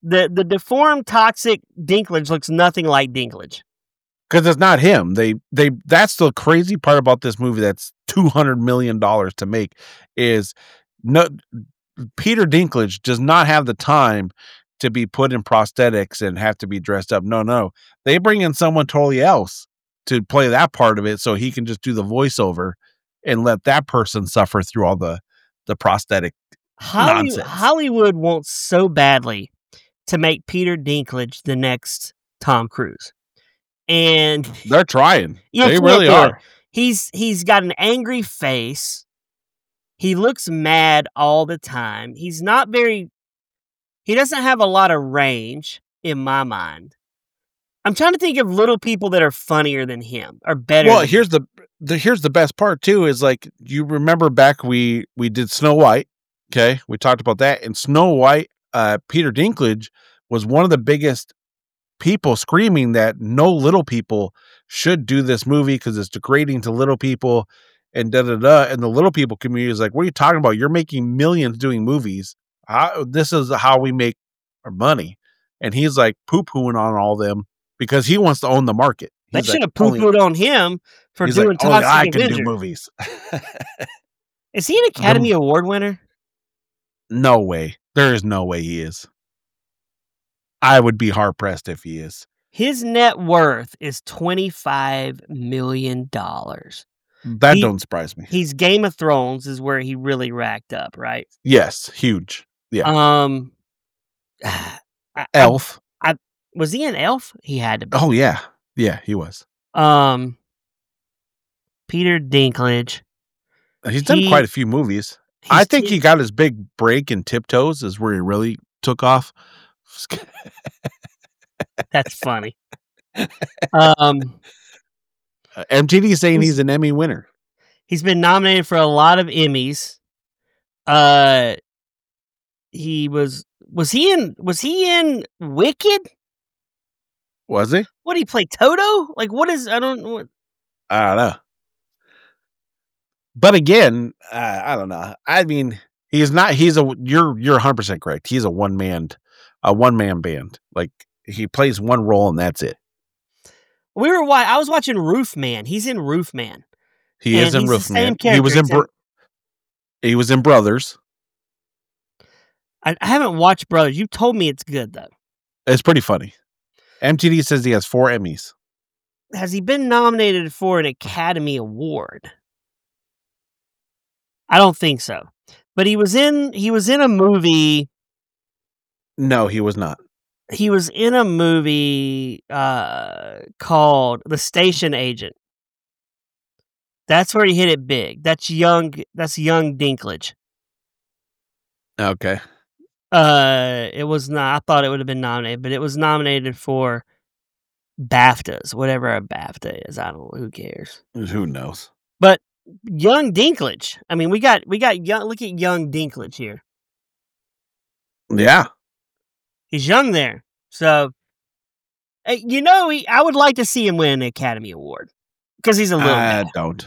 C: The the deformed, toxic Dinklage looks nothing like Dinklage.
B: Because it's not him. They they that's the crazy part about this movie that's two hundred million dollars to make is no Peter Dinklage does not have the time to be put in prosthetics and have to be dressed up. No, no. They bring in someone totally else to play that part of it so he can just do the voiceover and let that person suffer through all the the prosthetic
C: Hollywood,
B: nonsense.
C: Hollywood wants so badly to make Peter Dinklage the next Tom Cruise. And
B: they're trying.
C: Yes,
B: they really
C: they
B: are.
C: are. He's he's got an angry face. He looks mad all the time. He's not very he doesn't have a lot of range in my mind. I'm trying to think of little people that are funnier than him or better.
B: Well,
C: than
B: here's
C: him.
B: the, the here's the best part too is like you remember back we we did Snow White, okay? We talked about that. And Snow White, uh, Peter Dinklage was one of the biggest people screaming that no little people should do this movie because it's degrading to little people and da da da. And the little people community is like, what are you talking about? You're making millions doing movies. How, this is how we make our money. And he's like poo-pooing on all them because he wants to own the market.
C: They
B: He's
C: should
B: like,
C: have poo-pooed on him for
B: he's
C: doing
B: like, only
C: Toxic
B: I can
C: Avenger.
B: do movies.
C: Is he an Academy Award winner?
B: No way. There is no way he is. I would be hard pressed if he is.
C: His net worth is twenty-five million dollars.
B: That
C: He-
B: don't surprise me.
C: He's Game of Thrones is where he really racked up, right?
B: Yes, huge. Yeah.
C: Um, I- I-
B: Elf.
C: was he an Elf? He had to be.
B: Oh yeah, yeah, he was.
C: Um, Peter Dinklage.
B: He's done
C: He-
B: quite a few movies.
C: He's
B: I think
C: t-
B: he got his big break in Tiptoes is where he really took off.
C: That's funny. Um,
B: Uh, M T D saying
C: He's-
B: he's an Emmy winner.
C: he's been nominated for a lot of Emmys. Uh, he was was he in was he in Wicked?
B: Was he?
C: What did he play? Toto? Like what is I don't know.
B: I don't know. But again, uh, I don't know. I mean, he's not. He's a. You're you're one hundred percent correct. He's a one man, a one man band. Like he plays one role and that's it.
C: We were wa- I was watching Roof Man. He's in Roof Man.
B: He
C: And
B: is in
C: he's the
B: Roof
C: same
B: Man. He was in.
C: character.
B: Bro- he was in Brothers.
C: I, I haven't watched Brothers. You told me it's good though.
B: It's pretty funny. M T D says he has four Emmys.
C: Has he been nominated for an Academy Award? I don't think so. But he was in he was in a movie.
B: No, he was not.
C: He was in a movie uh, called The Station Agent. That's where he hit it big. That's young. That's young Dinklage.
B: Okay.
C: Uh, it was not. I thought it would have been nominated, but it was nominated for BAFTAs, whatever a BAFTA is. I don't know. Who cares?
B: Who knows?
C: But young Dinklage. I mean, we got we got young. Look at young Dinklage here.
B: Yeah.
C: He's young there. So, uh, you know, he, I would like to see him win an Academy Award because he's a little.
B: I
C: guy.
B: don't.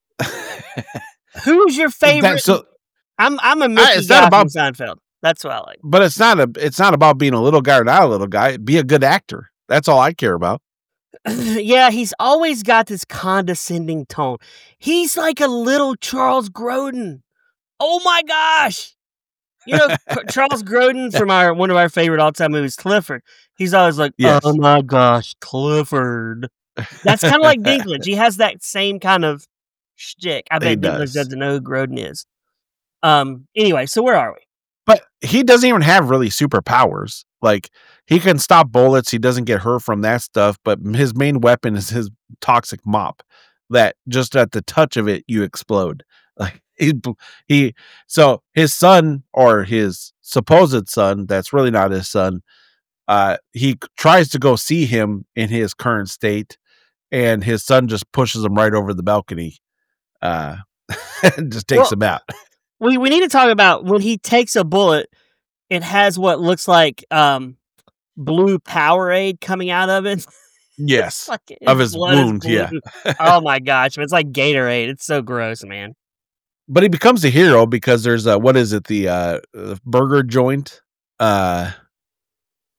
C: Who's your favorite?
B: That- so,
C: I'm I'm a Mickey
B: it's not
C: guy
B: about-
C: from Seinfeld. That's what I like.
B: but it's not a. It's not about being a little guy or not a little guy. Be a good actor. That's all I care about.
C: Yeah, he's always got this condescending tone. He's like a little Charles Grodin. Oh my gosh. You know, Charles Grodin from our one of our favorite all-time movies, Clifford. He's always like,
B: Yes.
C: oh my gosh, Clifford. That's kind of like Dinklage. He has that same kind of shtick. I bet
B: He
C: Dinklage
B: does.
C: doesn't know who Grodin is. Um. Anyway, so where are we?
B: But he doesn't even have really superpowers. Like he can stop bullets. He doesn't get hurt from that stuff. But his main weapon is his toxic mop. That just at the touch of it, you explode. Like he, he. So his son or his supposed son, that's really not his son. Uh, he tries to go see him in his current state, and his son just pushes him right over the balcony. Uh, and just takes
C: Well,
B: him out.
C: We we need to talk about when he takes a bullet, it has what looks like um blue Powerade coming out of it.
B: Yes.
C: Like,
B: Of his
C: blood is
B: wound, yeah.
C: blue. Oh my gosh, it's like Gatorade. It's so gross, man.
B: But he becomes a hero because there's a, what is it? The uh, uh, burger joint. Uh,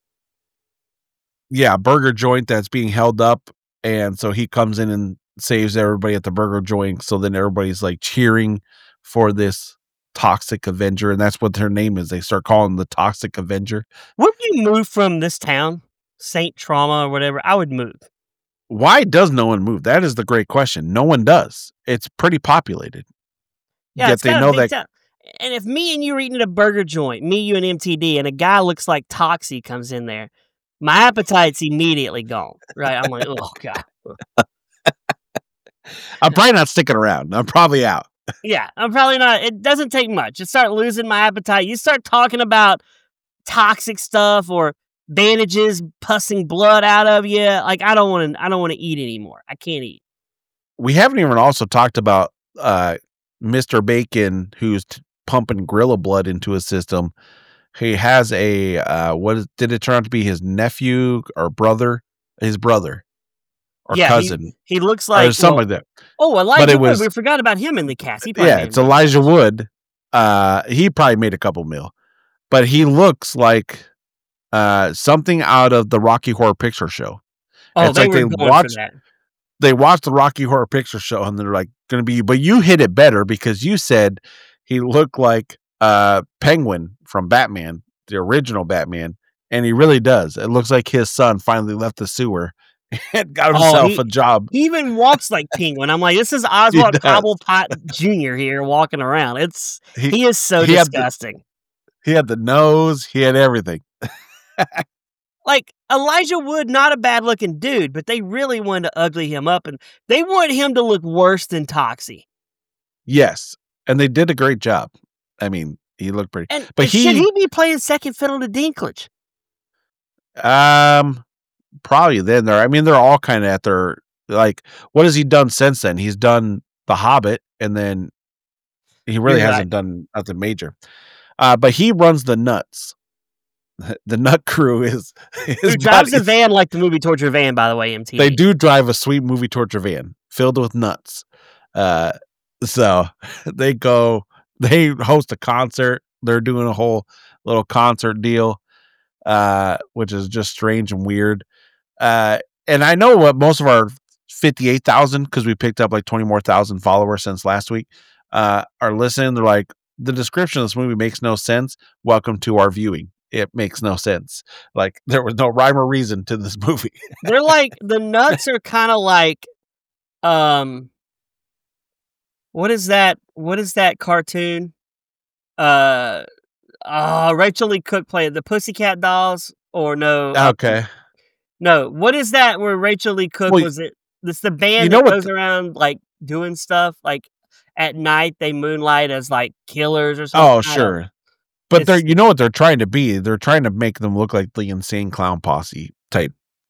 B: yeah, burger joint that's being held up, and so he comes in and saves everybody at the burger joint. So then everybody's like cheering for this Toxic Avenger, and that's what her name is. They start calling the Toxic Avenger.
C: Would you move from this town, Saint Trauma or whatever? I would move.
B: Why does no one move? That is the great question. No one does. It's pretty populated.
C: Yeah,
B: Yet
C: it's
B: they
C: kind of
B: know
C: a big
B: that.
C: town. And if me and you are eating at a burger joint, me, you, and M T D, and a guy looks like Toxie comes in there, my appetite's immediately gone. Right? I'm like, oh god.
B: I'm probably not sticking around. I'm probably out.
C: Yeah, I'm probably not. It doesn't take much. You start losing my appetite. You start talking about toxic stuff or bandages pussing blood out of you. Like I don't want to. I don't want to eat anymore. I can't eat.
B: We haven't even also talked about uh, Mister Bacon, who's t- pumping gorilla blood into his system. He has a uh, what is, did it turn out to be his nephew or brother? His brother or
C: yeah,
B: cousin?
C: He, he looks like
B: or something
C: well,
B: like that.
C: Oh, Elijah
B: But it
C: Wood.
B: was-
C: We forgot about him in the cast. He probably
B: Yeah,
C: made
B: it's
C: a-
B: Elijah Wood. Uh, he probably made a couple mil, but he looks like uh, something out of the Rocky Horror Picture Show.
C: Oh,
B: it's
C: they
B: like
C: were
B: they
C: going
B: watched-
C: for that.
B: They watched the Rocky Horror Picture Show and they're like going to be, but you hit it better because you said he looked like uh, Penguin from Batman, the original Batman, and he really does. It looks like his son finally left the sewer and got
C: Oh,
B: himself
C: he-
B: a job.
C: He even walks like Penguin. I'm like, this is Oswald
B: does.
C: Cobblepot Junior here walking around. It's
B: He,
C: he is so
B: he had the-
C: disgusting.
B: he had the nose, he had everything.
C: Like Elijah Wood, not a bad looking dude, but they really wanted to ugly him up, and they want him to look worse than Toxie.
B: Yes, and they did a great job. I mean, he looked pretty.
C: And
B: But
C: and should
B: he-
C: he be playing second fiddle to Dinklage?
B: Um, probably then they're. I mean, they're all kind of at their like. What has he done since then? He's done The Hobbit, and then he really
C: You're
B: hasn't done nothing major. Uh, but he runs the Nuts. The Nut Crew is.
C: Who
B: His
C: drives a
B: buddies.
C: van like the movie Torture Van, by the way, M T V.
B: They do drive a sweet movie torture van filled with nuts. Uh, so they go. They host a concert. They're doing a whole little concert deal, uh, which is just strange and weird. Uh, and I know what most of our fifty-eight thousand, because we picked up like twenty more thousand followers since last week, uh, are listening. They're like, the description of this movie makes no sense. Welcome to our viewing. It makes no sense. Like there was no rhyme or reason to this movie.
C: They're like the Nuts are kind of like, um, what is that? What is that cartoon? Uh, uh Rachel Lee Cook played the Pussycat Dolls, or no? uh,
B: Okay.
C: no. What is that? Where Rachel Lee Cook
B: Well,
C: was it? This the band
B: you know
C: that
B: what
C: goes
B: the-
C: around like doing stuff like at night. They moonlight as like killers or something.
B: Oh,
C: I don't-
B: sure. But they're,
C: It's-
B: you know what they're trying to be? They're trying to make them look like the Insane Clown Posse type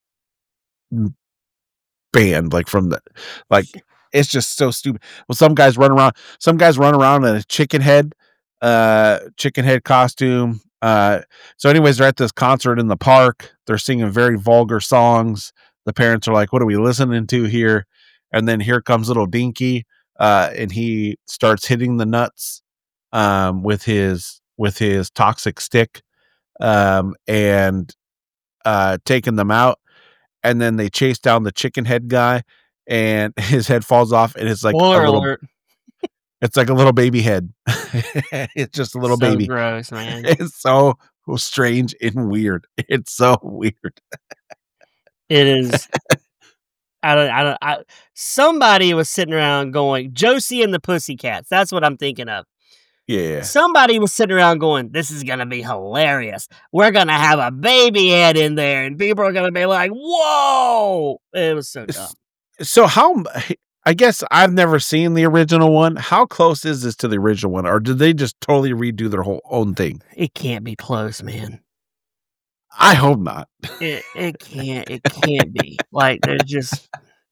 B: band, like from the, like, it's just so stupid. Well, some guys run around, some guys run around in a chicken head, uh, chicken head costume. Uh, so anyways, they're at this concert in the park. They're singing very vulgar songs. The parents are like, what are we listening to here? And then here comes little Dinky, uh, and he starts hitting the nuts, um, with his, with his toxic stick, um, and, uh, taking them out. And then they chase down the chicken head guy, and his head falls off, and it's like
C: Spoiler
B: a little,
C: alert.
B: it's like a little baby head. It's just a little
C: So
B: baby.
C: gross, man.
B: It's so strange and weird. It's so weird.
C: It is. I don't. I don't. I, somebody was sitting around going, Josie and the Pussycats. That's what I'm thinking of.
B: Yeah.
C: Somebody was sitting around going, this is going to be hilarious. We're going to have a baby head in there, and people are going to be like, whoa. It was so dumb.
B: So how, m- I guess I've never seen the original one. How close is this to the original one? Or did they just totally redo their whole own thing?
C: It can't be close, man.
B: I hope not.
C: It it can't. It can't be. Like, there's just.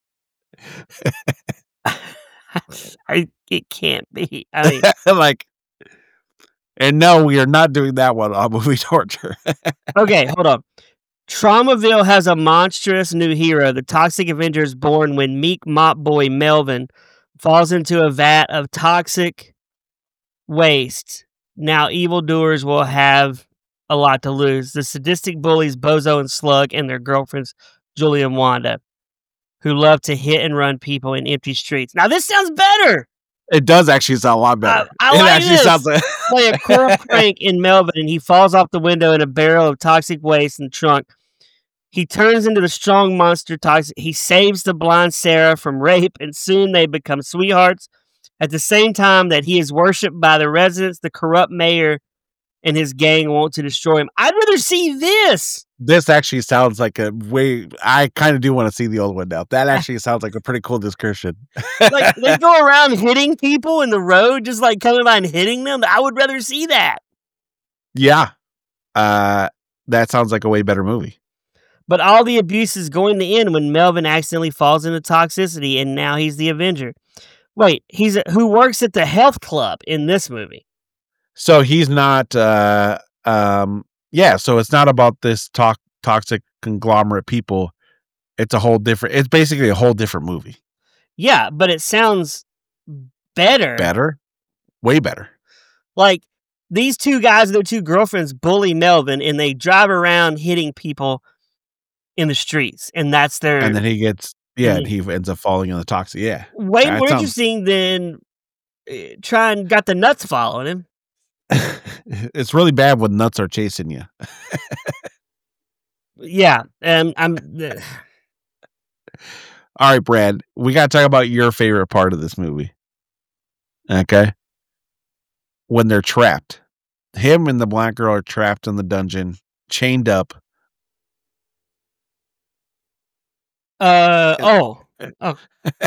C: I, it can't be. I mean,
B: Like, and no, we are not doing that one on Movie Torture.
C: okay, hold on. Traumaville has a monstrous new hero. The Toxic Avenger is born when meek mop boy Melvin falls into a vat of toxic waste. Now evildoers will have a lot to lose. The sadistic bullies Bozo and Slug and their girlfriends, Julia and Wanda, who love to hit and run people in empty streets. Now, this sounds better.
B: It does actually sound a lot better.
C: I, I
B: it
C: like
B: actually
C: this.
B: sounds like
C: Play a coral prank in Melvin, and he falls off the window in a barrel of toxic waste in the trunk. He turns into the strong monster toxic. He saves the blind Sarah from rape, and soon they become sweethearts. At the same time that he is worshipped by the residents, the corrupt mayor and his gang want to destroy him. I'd rather see this.
B: This actually sounds like a way. I kind of do want to see the old one now. That actually sounds like a pretty cool description.
C: Like, they go around hitting people in the road, just like coming by and hitting them. I would rather see that.
B: Yeah. Uh, that sounds like a way better movie.
C: But all the abuse is going to end when Melvin accidentally falls into toxicity, and now he's the Avenger. Wait, he's a, who works at the health club in this movie.
B: So he's not, uh, um, yeah, so it's not about this to- toxic conglomerate people. It's a whole different, it's basically a whole different movie.
C: Yeah, but it sounds better.
B: Better? Way better.
C: Like, these two guys and their two girlfriends bully Melvin, and they drive around hitting people in the streets, and that's their...
B: And then he gets, yeah,
C: Mhm.
B: and he ends up falling in the toxic, yeah.
C: Way
B: That
C: more
B: sounds-
C: interesting than uh, trying, got the nuts following him.
B: It's really bad when nuts are chasing you.
C: Yeah, um, I'm... Uh,
B: All right, Brad, we got to talk about your favorite part of this movie. Okay? When they're trapped. Him and the black girl are trapped in the dungeon, chained up.
C: Uh oh. Oh.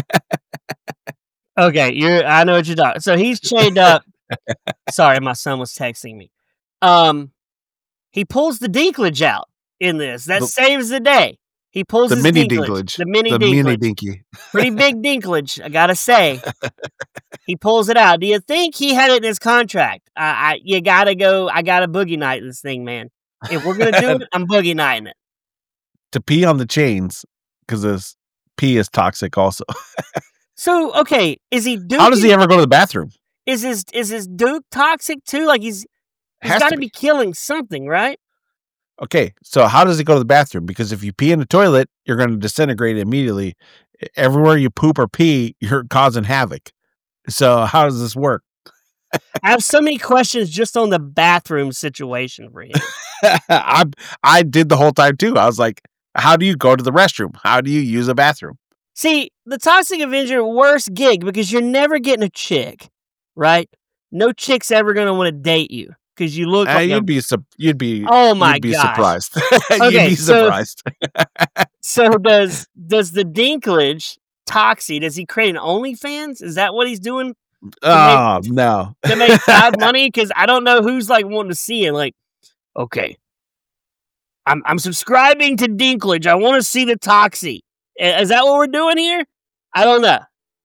C: Okay, you're I know what you're talking. So he's chained up. Sorry, my son was texting me. Um he pulls the dinklage out in this. That
B: The-
C: saves the day. He pulls
B: The
C: his
B: mini
C: dinklage.
B: dinklage.
C: The mini
B: The
C: dinklage.
B: mini dinky.
C: Pretty big dinklage, I gotta say. He pulls it out. Do you think he had it in his contract? I, I you gotta go. I gotta boogie night this thing, man. If we're gonna do it, I'm boogie nighting it.
B: To pee on the chains, because this pee is toxic also.
C: So okay, is he Duke?
B: How does he ever go to the bathroom?
C: Is his is his Duke toxic too? Like he's he's
B: Has
C: got
B: to
C: to
B: be.
C: be killing something, right?
B: Okay, so how does he go to the bathroom? Because if you pee in the toilet, you're going to disintegrate immediately. Everywhere you poop or pee, you're causing havoc. So how does this work?
C: I have so many questions just on the bathroom situation for him.
B: I I did the whole time too. I was like, how do you go to the restroom? How do you use a bathroom?
C: See, the Toxic Avenger, worst gig because you're never getting a chick, right? No chick's ever going to want to date you because you look
B: Uh,
C: like a-
B: you'd be sup- you'd be
C: Oh my
B: you'd be
C: gosh.
B: surprised.
C: Okay,
B: you'd be
C: so-
B: surprised.
C: So does does the Dinklage Toxie, does he create an OnlyFans? Is that what he's doing
B: Oh no.
C: to make side money? Because I don't know who's like wanting to see it. Like, okay, I'm I'm subscribing to Dinklage. I want to see the Toxie. I- Is that what we're doing here? I don't know.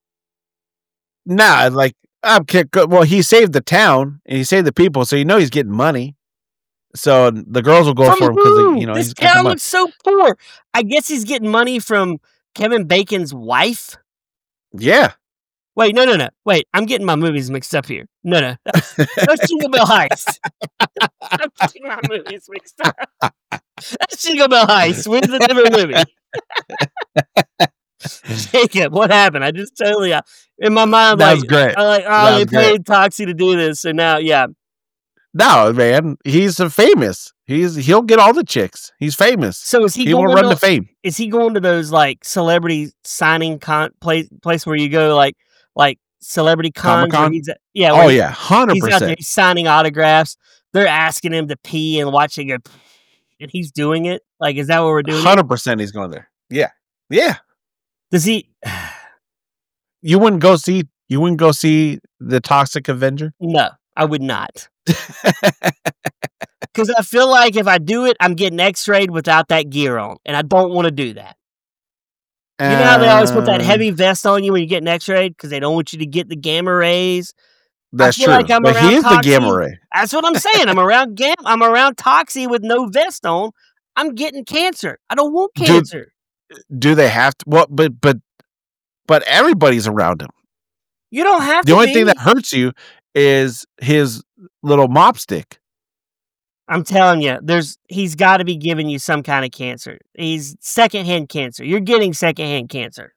B: Nah, like I'm kick- well, he saved the town and he saved the people, so you know he's getting money. So the girls will go
C: From
B: for him because
C: who?
B: you know
C: This
B: he's getting
C: town
B: money.
C: looks so poor. I guess he's getting money from Kevin Bacon's wife.
B: Yeah.
C: Wait, no, no, no. Wait, I'm getting my movies mixed up here. No, no. That's, that's Jingle Bell Heist. I'm getting my movies mixed up. That's Jingle Bell Heist. Where's the different movie? Jacob, what happened? I just totally, uh, in my mind,
B: That
C: like,
B: was great.
C: I'm like, oh,
B: That
C: they
B: was great.
C: paid Toxie to do this. So now, yeah.
B: No, man, he's a famous. He's he'll get all the chicks. He's famous.
C: So is he,
B: He
C: going
B: will run
C: to,
B: to fame.
C: is he going to those like celebrity signing con place, place where you go like, like celebrity cons? where
B: Comic-Con?
C: he's at- Yeah. where
B: Oh
C: he-
B: yeah, hundred
C: He's out there
B: percent.
C: he's signing autographs. They're asking him to pee and watching it, and he's doing it. Like, is that what we're doing?
B: Hundred percent. He's going there. Yeah, yeah.
C: Does he?
B: You wouldn't go see. You wouldn't go see the Toxic Avenger.
C: No, I would not. Because I feel like if I do it, I'm getting X-rayed without that gear on, and I don't want to do that. You know how they always put that
B: Uh,
C: heavy vest on you when you get an X-rayed because they don't want you to get the gamma rays.
B: That's
C: feel
B: true.
C: like I'm
B: but
C: around
B: he is the
C: Toxie.
B: gamma ray.
C: That's what I'm saying. I'm around gam. I'm around Toxie with no vest on. I'm getting cancer. I don't want
B: Dude,
C: cancer.
B: Do they have to? Well, but but but everybody's around him.
C: You don't have
B: The
C: to.
B: only
C: be.
B: thing that hurts you is his little mop stick.
C: I'm telling you, there's he's got to be giving you some kind of cancer. He's secondhand cancer. You're getting secondhand cancer.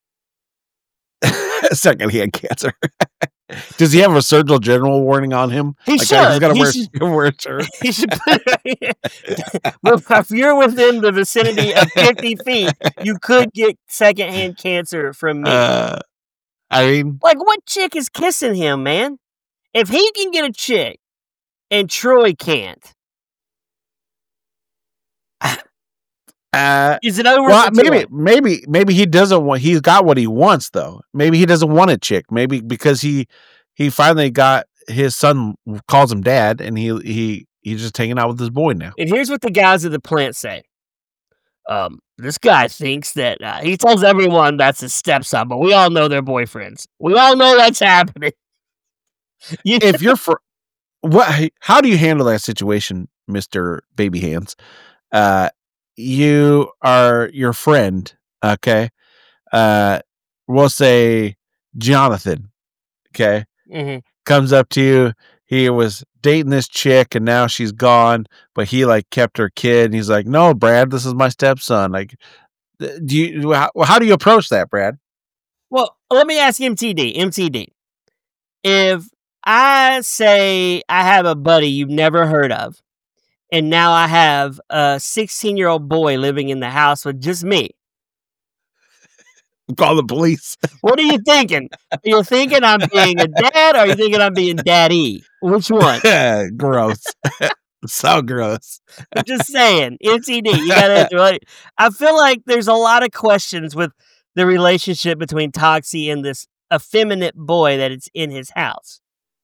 B: Secondhand cancer. Does he have a Surgeon General warning on him?
C: He
B: like,
C: should.
B: He's got to
C: He
B: wear,
C: should.
B: wear a shirt.
C: He should put it right. Well, if you're within the vicinity of fifty feet, you could get secondhand cancer from me.
B: Uh, I mean,
C: like, what chick is kissing him, man? If he can get a chick and Troy can't,
B: uh,
C: is it over?
B: well,
C: for
B: maybe,
C: Troy?
B: maybe, maybe he doesn't want. He's got what he wants, though. Maybe he doesn't want a chick. Maybe because he he finally got his son calls him dad, and he he he's just hanging out with his boy now.
C: And here's what the guys at the plant say. Um, this guy thinks that uh, he tells everyone that's his stepson, but we all know they're boyfriends. We all know that's happening. You
B: If you're for what, how do you handle that situation, Mister Baby Hands? Uh, you are your friend, okay? Uh, we'll say Jonathan, okay,
C: Mhm.
B: comes up to you. He was dating this chick, and now she's gone. But he like kept her kid, and he's like, "No, Brad, this is my stepson." Like, th- do you? How, how do you approach that, Brad?
C: Well, let me ask M T D. M T D. If I say I have a buddy you've never heard of, and now I have a sixteen-year-old boy living in the house with just me,
B: Call the police.
C: what are you thinking? Are you thinking I'm being a dad, or are you thinking I'm being daddy? Which one?
B: Gross. So gross.
C: I'm just saying, M T D, you gotta answer. Like, I feel like there's a lot of questions with the relationship between Toxie and this effeminate boy that it's in his house.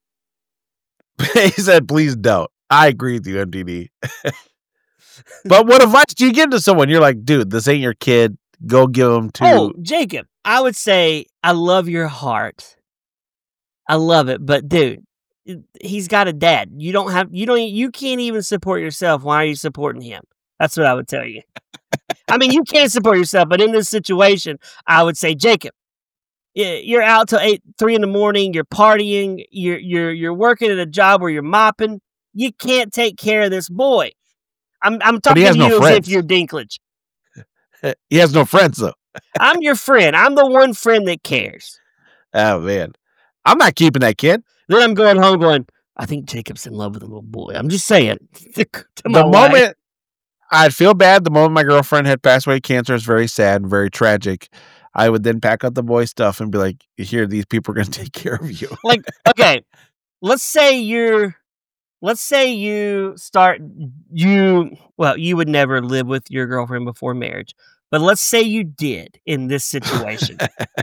B: He said, "Please don't." I agree with you, M T D. But what advice do you give to someone? You're like, dude, this ain't your kid. Go give him to.
C: Oh, Jacob, I would say I love your heart. I love it, but dude, he's got a dad. You don't have, you don't, you can't even support yourself. Why are you supporting him? That's what I would tell you. I mean, you can't support yourself, but in this situation, I would say, Jacob, you're out till eight, three in the morning. You're partying. You're you're you're working at a job where you're mopping. You can't take care of this boy. I'm I'm talking to
B: no
C: you as
B: friends.
C: if you're Dinklage.
B: He has no friends though.
C: I'm your friend. I'm the one friend that cares.
B: Oh man, I'm not keeping that kid.
C: Then I'm going home going, I think Jacob's in love with a little boy. I'm just saying. To
B: The moment I'd feel bad, the moment my girlfriend had passed away, cancer is very sad and very tragic. I would then pack up the boy's stuff and be like, "Here, these people are going to take care of you."
C: Like, okay, let's say you're, let's say you start, you, well, you would never live with your girlfriend before marriage, but let's say you did in this situation.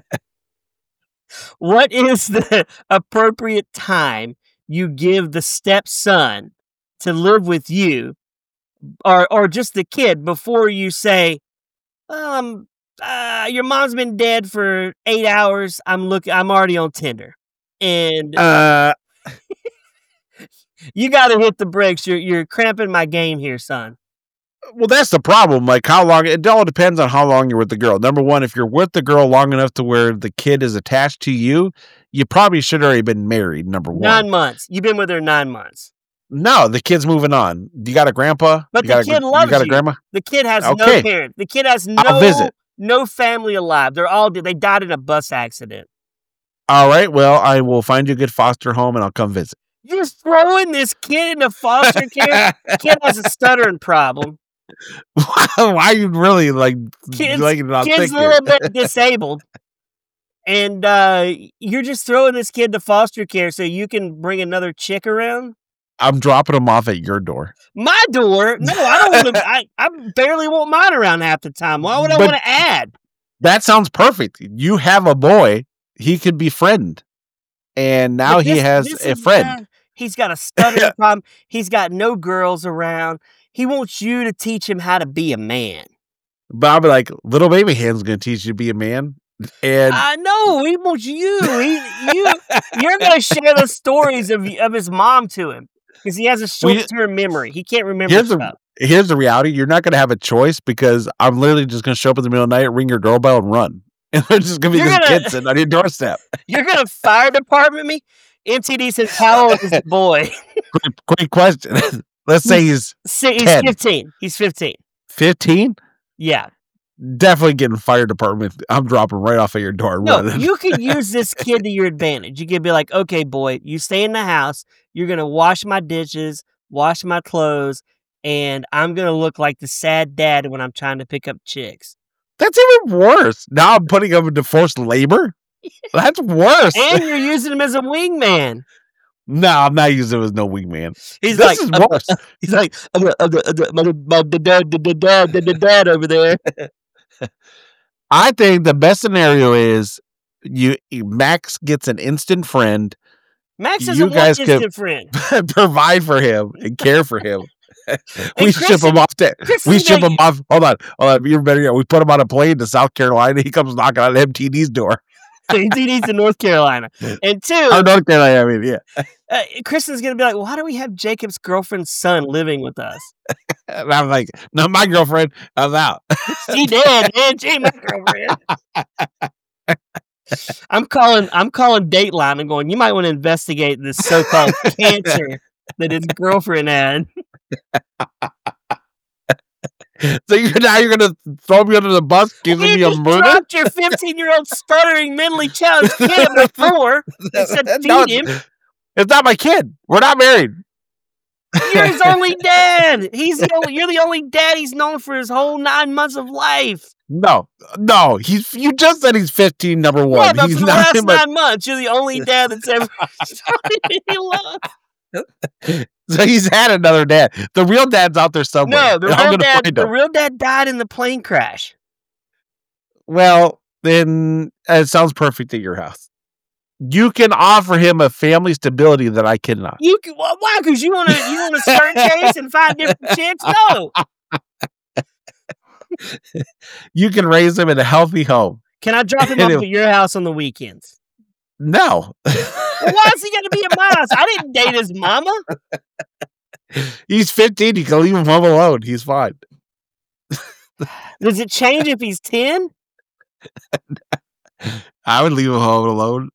C: What is the appropriate time you give the stepson to live with you, or or just the kid, before you say, um, uh, your mom's been dead for eight hours. I'm looking. I'm already on Tinder, and
B: Uh,
C: you got to hit the brakes. You're you're cramping my game here, son.
B: well, that's the problem. Like, how long? It all depends on how long you're with the girl. Number one, if you're with the girl long enough to where the kid is attached to you, you probably should have already been married. Number one,
C: Nine months. You've been with her nine months.
B: no, the kid's moving on. You got a grandpa,
C: But
B: you
C: the
B: got
C: kid
B: a,
C: loves
B: you got a
C: you.
B: grandma.
C: The kid has
B: Okay.
C: no parent. The kid has
B: I'll
C: no
B: visit.
C: no family alive. They're all they died in a bus accident.
B: All right, well, I will find you a good foster home and I'll come visit.
C: You're throwing this kid into foster care. Kid has a stuttering problem.
B: Why are you really like
C: Kids,
B: like it on
C: kid's
B: thick
C: a
B: here?
C: little bit disabled, and uh, you're just throwing this kid to foster care so you can bring another chick around.
B: I'm dropping him off at your door.
C: My door? No, I don't want to. I, I barely want mine around half the time. Why would I
B: But-
C: want to add?
B: That sounds perfect. You have a boy. He could befriend. And now
C: But
B: he
C: this-
B: has
C: this
B: a
C: is,
B: friend.
C: uh, he's got a stuttering problem. He's got no girls around. He wants you to teach him how to be a man.
B: But I'll be like, little baby hand's going to teach you to be a man. And
C: I know he wants you. He, you, you're going to share the stories of of his mom to him because he has a
B: We-
C: short term memory. He can't remember
B: here's the
C: stuff.
B: here's the reality. You're not going to have a choice because I'm literally just going to show up in the middle of the night, ring your doorbell, and run. And there's just going to be
C: You're
B: this
C: gonna-
B: kid sitting on your doorstep.
C: You're going to fire department me? M T D says, how old is the boy?
B: Great, great question. Let's say he's
C: Si- he's
B: ten.
C: fifteen. He's fifteen.
B: fifteen.
C: Yeah.
B: Definitely getting fire department. I'm dropping right off at your door.
C: No,
B: running.
C: you could use this kid to your advantage. You could be like, okay, boy, you stay in the house. You're going to wash my dishes, wash my clothes, and I'm going to look like the sad dad when I'm trying to pick up chicks.
B: That's even worse. Now I'm putting him into forced labor. That's worse.
C: And you're using him as a wingman.
B: No, I'm not using him as no wingman.
C: He's
B: This
C: like,
B: is
C: I'm-
B: worse.
C: he's like, I'm the, I'm the, I'm the, my, my, the dad, the, the dad, the, the dad over there.
B: I think the best scenario is you Max gets an instant friend,
C: Max is
B: You
C: a
B: guys
C: one
B: could-
C: instant friend.
B: provide for him and care for him. we ship
C: Kristen-
B: him off to
C: Kristen,
B: we
C: you
B: ship
C: know,
B: him off. Hold on, hold on. You're better yet. We put him on a plane to South Carolina. He comes knocking on M T D's door.
C: He needs to North Carolina. And two,
B: Oh, North Carolina. I mean, yeah.
C: uh, Kristen's going to be like, why do we have Jacob's girlfriend's son living with us?
B: And I'm like, no, my girlfriend. I'm out.
C: She did, man. She ain't my girlfriend. I'm calling. I'm calling Dateline and going. You might want to investigate this so-called cancer that his girlfriend had.
B: So you're now you're gonna throw me under the bus, giving
C: You
B: me a
C: just
B: murder?
C: dropped your fifteen-year-old stuttering, mentally challenged kid at my door and said, "Feed
B: No,
C: him."
B: It's not my kid. We're not married.
C: You're his only dad. He's the only. You're the only dad he's known for his whole nine months of life.
B: No, no. He's. You just said he's fifteen. Number one.
C: Yeah, but
B: he's
C: for the
B: not
C: last
B: in my-
C: nine months, you're the only dad that's ever started any love.
B: So he's had another dad. The real dad's out there somewhere.
C: No, the
B: and I'm
C: real
B: gonna
C: dad.
B: find
C: The
B: him.
C: real dad died in the plane crash.
B: Well, then it sounds perfect at your house. You can offer him a family stability that I cannot.
C: You can, wh- why? Because you want to you want to skirt chase and find different chicks? No.
B: You can raise him in a healthy home.
C: Can I drop him off at your house on the weekends?
B: No.
C: Well, why is he got to be at my house? I didn't date his mama.
B: He's fifteen. You can leave him home alone. He's fine.
C: Does it change if he's ten?
B: I would leave him home alone.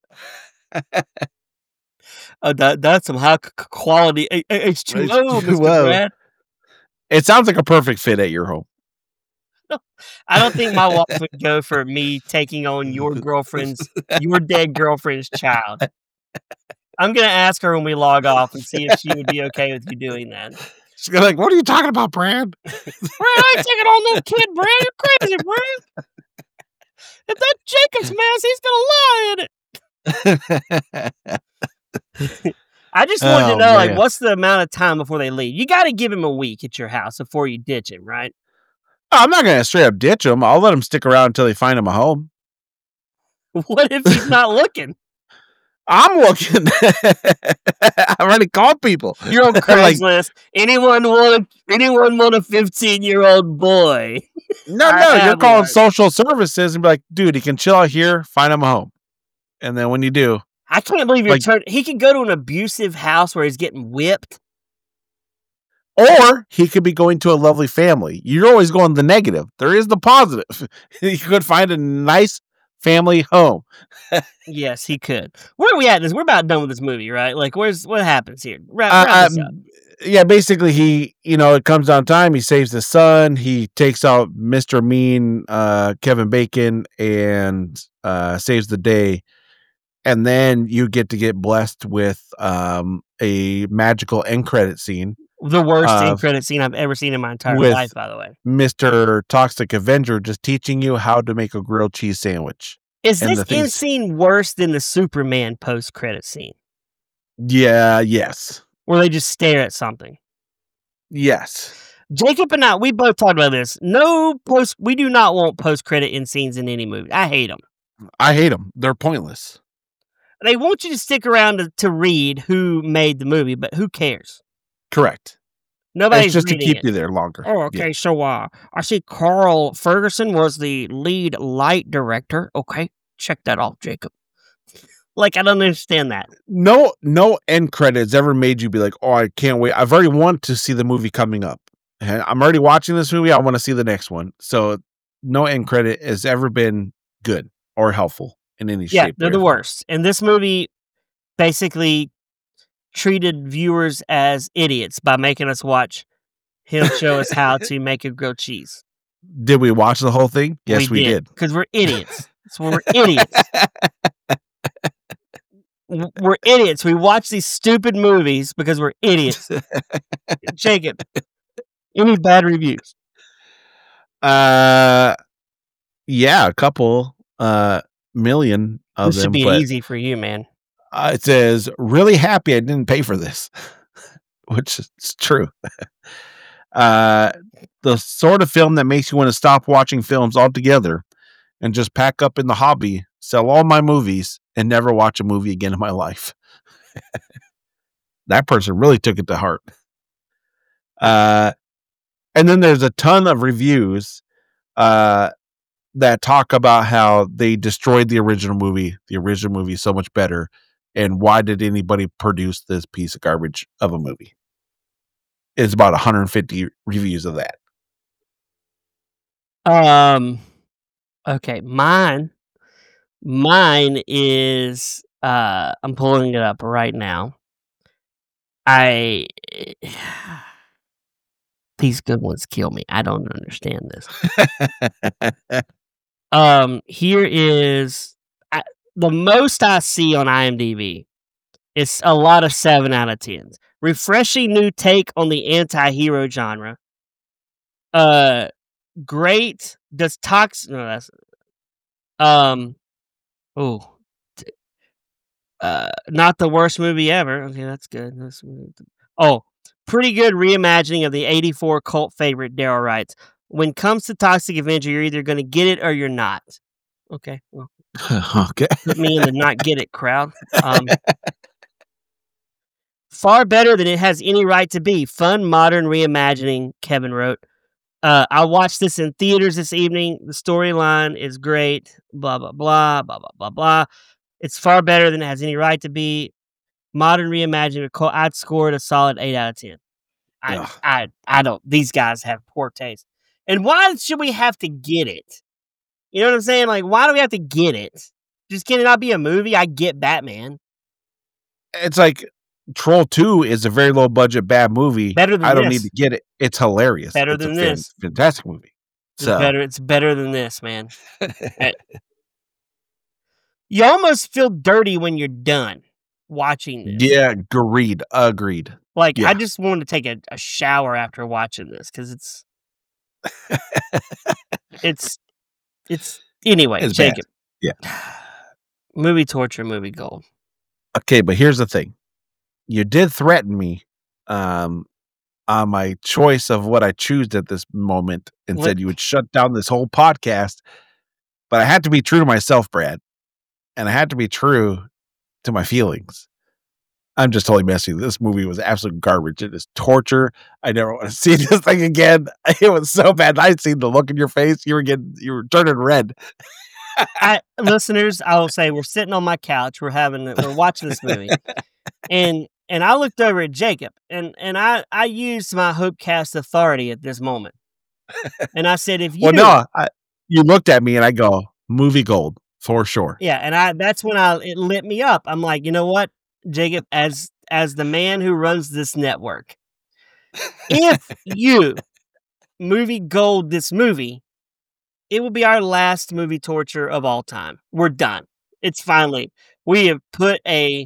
C: Oh, that that's some high c- quality H- H two O,
B: H two O.
C: Mister Brad.
B: It sounds like a perfect fit at your home.
C: I don't think my wife would go for me taking on your girlfriend's, your dead girlfriend's child. I'm gonna ask her when we log off and see if she would be okay with you doing that.
B: She's gonna be like, "What are you talking about, Brad?"
C: Brad, I ain't taking on no kid, Brad. You're crazy, Brad. If that Jacob's mess, he's gonna lie in it. I just wanted
B: Oh,
C: to know, like,
B: man.
C: what's the amount of time before they leave? You got to give him a week at your house before you ditch him, right?
B: I'm not gonna straight up ditch him. I'll let him stick around until they find him a home.
C: What if he's not looking?
B: I'm looking. I already called people.
C: You're on
B: Like,
C: Craigslist. anyone want a, anyone want a fifteen year old boy?
B: no,
C: I
B: no, you're
C: have
B: calling
C: one.
B: social services and be like, dude, he can chill out here. Find him a home. And then when you do,
C: I can't believe you're
B: Like-
C: turn. He could go to an abusive house where he's getting whipped.
B: or he could be going to a lovely family. You're always going the negative. There is the positive. You could find a nice family home.
C: Yes, he could. Where are we at? This we're about done with this movie, right? Like, where's what happens here? Wrap,
B: Uh,
C: wrap this
B: um,
C: up.
B: Yeah, basically, he, you know, it comes on time. He saves his son. He takes out Mister Mean, uh, Kevin Bacon, and uh, saves the day. And then you get to get blessed with um, a magical end credit scene.
C: The worst
B: uh,
C: end credit scene I've ever seen in my entire
B: with-
C: life. By the way,
B: Mister Toxic Avenger just teaching you how to make a grilled cheese sandwich.
C: is
B: and
C: this
B: the things-
C: end scene worse than the Superman post credit scene
B: Yeah, yes.
C: where they just stare at something?
B: Yes.
C: Jacob and I, we both talked about this. No post. We do not want post credit end scenes in any movie. I hate them.
B: I hate them. They're pointless.
C: They want you to stick around to, to read who made the movie, but who cares?
B: Correct.
C: Nobody's
B: it's just to
C: reading
B: keep
C: it.
B: you there longer.
C: Oh, okay. So, uh, I see Carl Ferguson was the lead light director. Okay, check that off, Jacob. Like, I don't understand that.
B: No, no end credits ever made you be like, oh, I can't wait. I've already want to see the movie coming up. And I'm already watching this movie. I want to see the next one. So no end credit has ever been good or helpful in any
C: Yeah,
B: shape.
C: they're
B: way
C: the
B: or form.
C: worst. And this movie, basically, treated viewers as idiots by making us watch him show us how to make a grilled cheese.
B: Did we watch the whole thing? Yes, we, we did.
C: Because we're idiots. So we're idiots. We're idiots. We watch these stupid movies because we're idiots. Jacob, any bad reviews?
B: Uh, yeah, a couple, uh, million of
C: this
B: them.
C: Should be
B: but,
C: easy for you, man.
B: Uh, it says, really happy I didn't pay for this, which is true. uh, the sort of film that makes you want to stop watching films altogether and just pack up in the hobby, sell all my movies, and never watch a movie again in my life. That person really took it to heart. Uh, and then there's a ton of reviews uh, that talk about how they destroyed the original movie. The original movie is so much better. And why did anybody produce this piece of garbage of a movie? It's about one hundred fifty reviews of that.
C: Um, okay, mine, mine is, uh, I'm pulling it up right now. I, these good ones kill me. I don't understand this. um, here is, I, the most I see on IMDb is a lot of seven out of tens. Refreshing new take on the anti-hero genre. Uh, great. Does tox? No, that's um. Oh, uh, not the worst movie ever. Okay, that's good. That's, oh, pretty good reimagining of the eighty-four cult favorite. Daryl writes, "When it comes to Toxic Avenger, you're either going to get it or you're not." Okay, well,
B: okay.
C: Put me in the not get it crowd. Um, far better than it has any right to be. Fun, modern reimagining, Kevin wrote. Uh, I watched this in theaters this evening. The storyline is great. Blah, blah, blah, blah, blah, blah, blah. It's far better than it has any right to be. Modern reimagining, I'd score it a solid eight out of ten. I,
B: Ugh.
C: I, I don't, these guys have poor taste. And why should we have to get it? You know what I'm saying? Like, why do we have to get it? Just can it not be a movie? I get Batman.
B: It's like Troll two is a very low budget bad movie.
C: Better than
B: I don't
C: this.
B: need to get it. It's hilarious.
C: Better
B: it's
C: than
B: a
C: this.
B: Fan, fantastic movie.
C: It's
B: So
C: better. It's better than this, man. You almost feel dirty when you're done watching this.
B: Yeah, agreed. Agreed.
C: Like,
B: yeah.
C: I just wanted to take a, a shower after watching this because it's, it's, it's, anyway,
B: It's
C: Jacob.
B: bad. Yeah.
C: Movie torture, movie gold.
B: Okay, but here's the thing. You did threaten me um, on my choice of what I choose at this moment and
C: What?
B: said you would shut down this whole podcast. But I had to be true to myself, Brad. And I had to be true to my feelings. I'm just totally messy. This movie was absolute garbage. It is torture. I never want to see this thing again. It was so bad. I'd seen the look in your face. You were getting, you were turning red.
C: I, listeners, I will say we're sitting on my couch. We're having, we're watching this movie, and and I looked over at Jacob, and and I I used my Hopecast authority at this moment, and I said, if you
B: Well, no, I, you looked at me and I go, movie gold for sure.
C: yeah, and I that's when I it lit me up. I'm like, you know what, Jacob, as as the man who runs this network, if you movie gold this movie, it will be our last movie torture of all time. We're done. It's finally, we have put a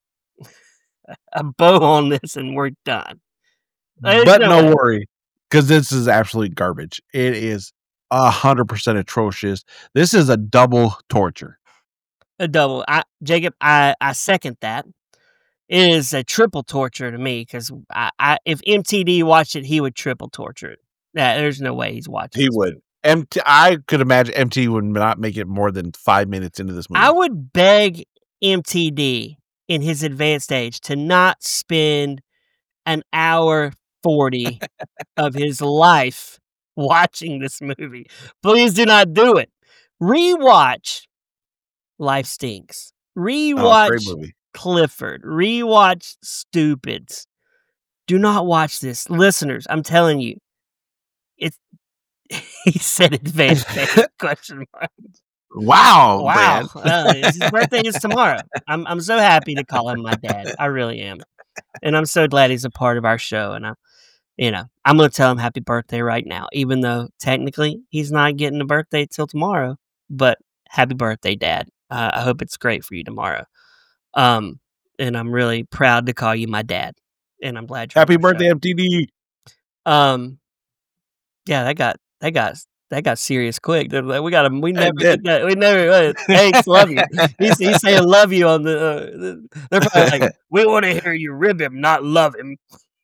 C: a bow on this and we're done. There's
B: But
C: no
B: no
C: way.
B: worry, because this is absolute garbage. It is a hundred percent atrocious. This is a double torture.
C: A double. I, Jacob, I, I second that. It is a triple torture to me because I, I, if M T D watched it, he would triple torture it. Nah, there's no way he's watching
B: He
C: this
B: would. M T, I could imagine M T would not make it more than five minutes into this movie.
C: I would beg M T D in his advanced age to not spend an hour forty of his life watching this movie. Please do not do it. Rewatch Life Stinks.
B: Oh,
C: Rewatch
B: great movie.
C: Clifford. Rewatch Stupids. Do not watch this. Listeners, I'm telling you. It's he said advanced age question mark.
B: Wow,
C: Wow.
B: Brad.
C: Uh, his birthday is tomorrow. I'm I'm so happy to call him my dad. I really am. And I'm so glad he's a part of our show. And I, you know, I'm going to tell him happy birthday right now, even though technically he's not getting a birthday till tomorrow. But happy birthday, Dad. Uh, I hope it's great for you tomorrow. Um, and I'm really proud to call you my dad. And I'm glad you're
B: Happy
C: on our
B: birthday,
C: show.
B: M T D.
C: Um, yeah, that got that got that got serious quick. They're like, We got him. We never
B: did.
C: did that. We never. Uh, thanks, love you. He's, he's saying love you on the. Uh, the they're probably like, we want to hear you rib him, not love him.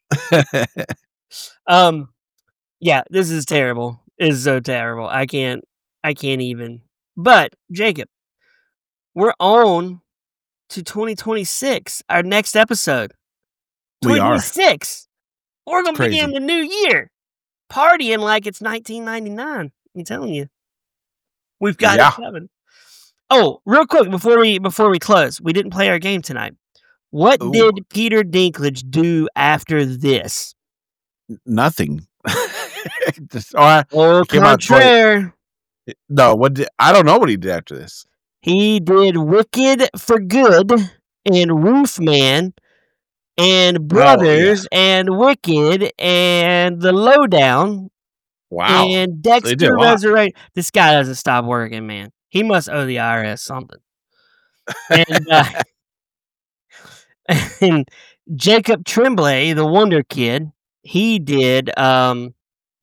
C: Um, yeah, this is terrible. It's so terrible. I can't. I can't even. But Jacob, we're on to twenty twenty-six. Our next episode.
B: We are.
C: twenty-six. We're gonna
B: Crazy.
C: begin the new year partying like it's nineteen ninety-nine. I'm telling you, we've got
B: Yeah.
C: it coming. Oh, real quick before we before we close, we didn't play our game tonight. What
B: Ooh.
C: did Peter Dinklage do after this?
B: Nothing. Just, oh, I,
C: Au
B: It came out twice.
C: contraire,
B: no, what did, I don't know what he did after this.
C: he did Wicked for Good and Roofman and Brothers and Wicked and The Lowdown
B: Wow.
C: and
B: did a
C: Dexter
B: lot.
C: Resurrect. This guy doesn't stop working, man. He must owe the I R S something. And, uh, and Jacob Tremblay, the Wonder Kid, he did um,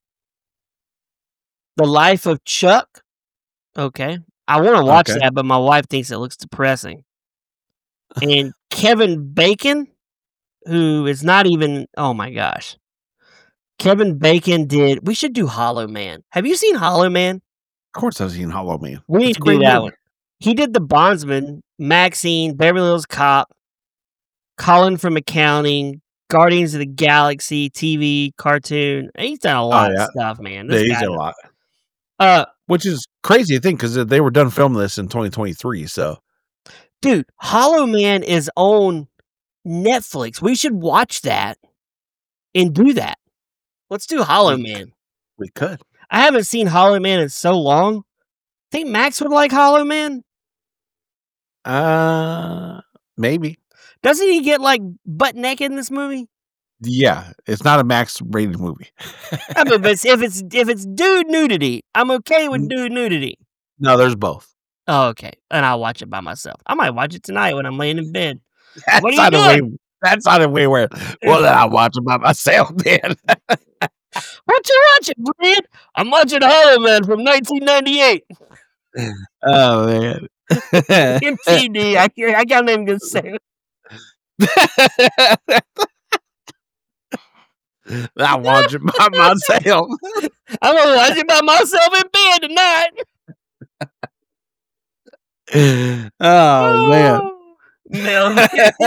C: The Life of Chuck. Okay. I want to watch
B: Okay.
C: that, but my wife thinks it looks depressing. And Kevin Bacon, who is not even, oh my gosh. Kevin Bacon did, we should do Hollow Man. Have you seen Hollow Man?
B: Of course I've seen Hollow Man.
C: We need
B: It's a
C: to do
B: great
C: that
B: movie.
C: one. He did The Bondsman, Maxine, Beverly Hills Cop, Colin from Accounting, Guardians of the Galaxy, T V, cartoon. He's done a lot
B: Oh, yeah.
C: of stuff, man.
B: Yeah,
C: This
B: he's
C: guy-
B: did a lot.
C: Uh,
B: Which is crazy to think because they were done filming this in twenty twenty-three. So
C: dude, Hollow Man is on Netflix. We should watch that and do that. Let's do Hollow
B: We-
C: Man.
B: we could.
C: I haven't seen Hollow Man in so long. Think Max would like Hollow Man?
B: Uh, maybe.
C: Doesn't he get like butt naked in this movie?
B: Yeah, it's not a max rated movie.
C: I mean, but if it's if it's dude nudity, I'm okay with dude nudity.
B: No, there's both.
C: Oh, okay, and I'll watch it by myself. I might watch it tonight when I'm laying in bed.
B: That
C: What are you
B: sounded way.
C: doing?
B: That sounded way weird. Well, then I'll watch it by myself, man.
C: What you watching, Brad? I'm watching Hollow Man from nineteen ninety-eight.
B: Oh man.
C: M T D. I can't, I can't even gonna say it.
B: I watch it by myself.
C: I'm gonna watch it by myself in bed tonight.
B: Oh man.
C: Mel.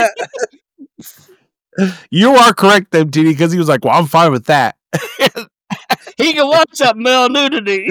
B: You are correct, M T D, because he was like, "Well, I'm fine with that."
C: He can watch up male nudity.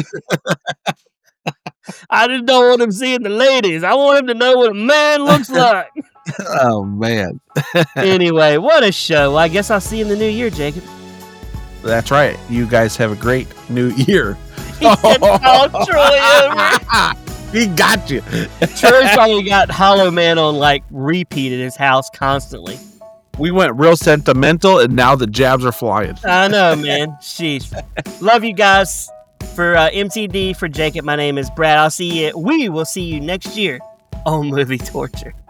C: I just don't want him seeing the ladies. I want him to know what a man looks like.
B: Oh man.
C: Anyway, what a show. Well, I guess I'll see you in the new year, Jacob.
B: That's right. You guys have a great new year.
C: He said, call Troy over.
B: He got you.
C: Troy's probably got Hollow Man on like repeat at his house constantly.
B: We went real sentimental, and now the jabs are flying.
C: I know, man. Sheesh. Love you guys. For uh, M T D, for Jacob, my name is Brad. I'll see you. We will see you next year on Movie Torture.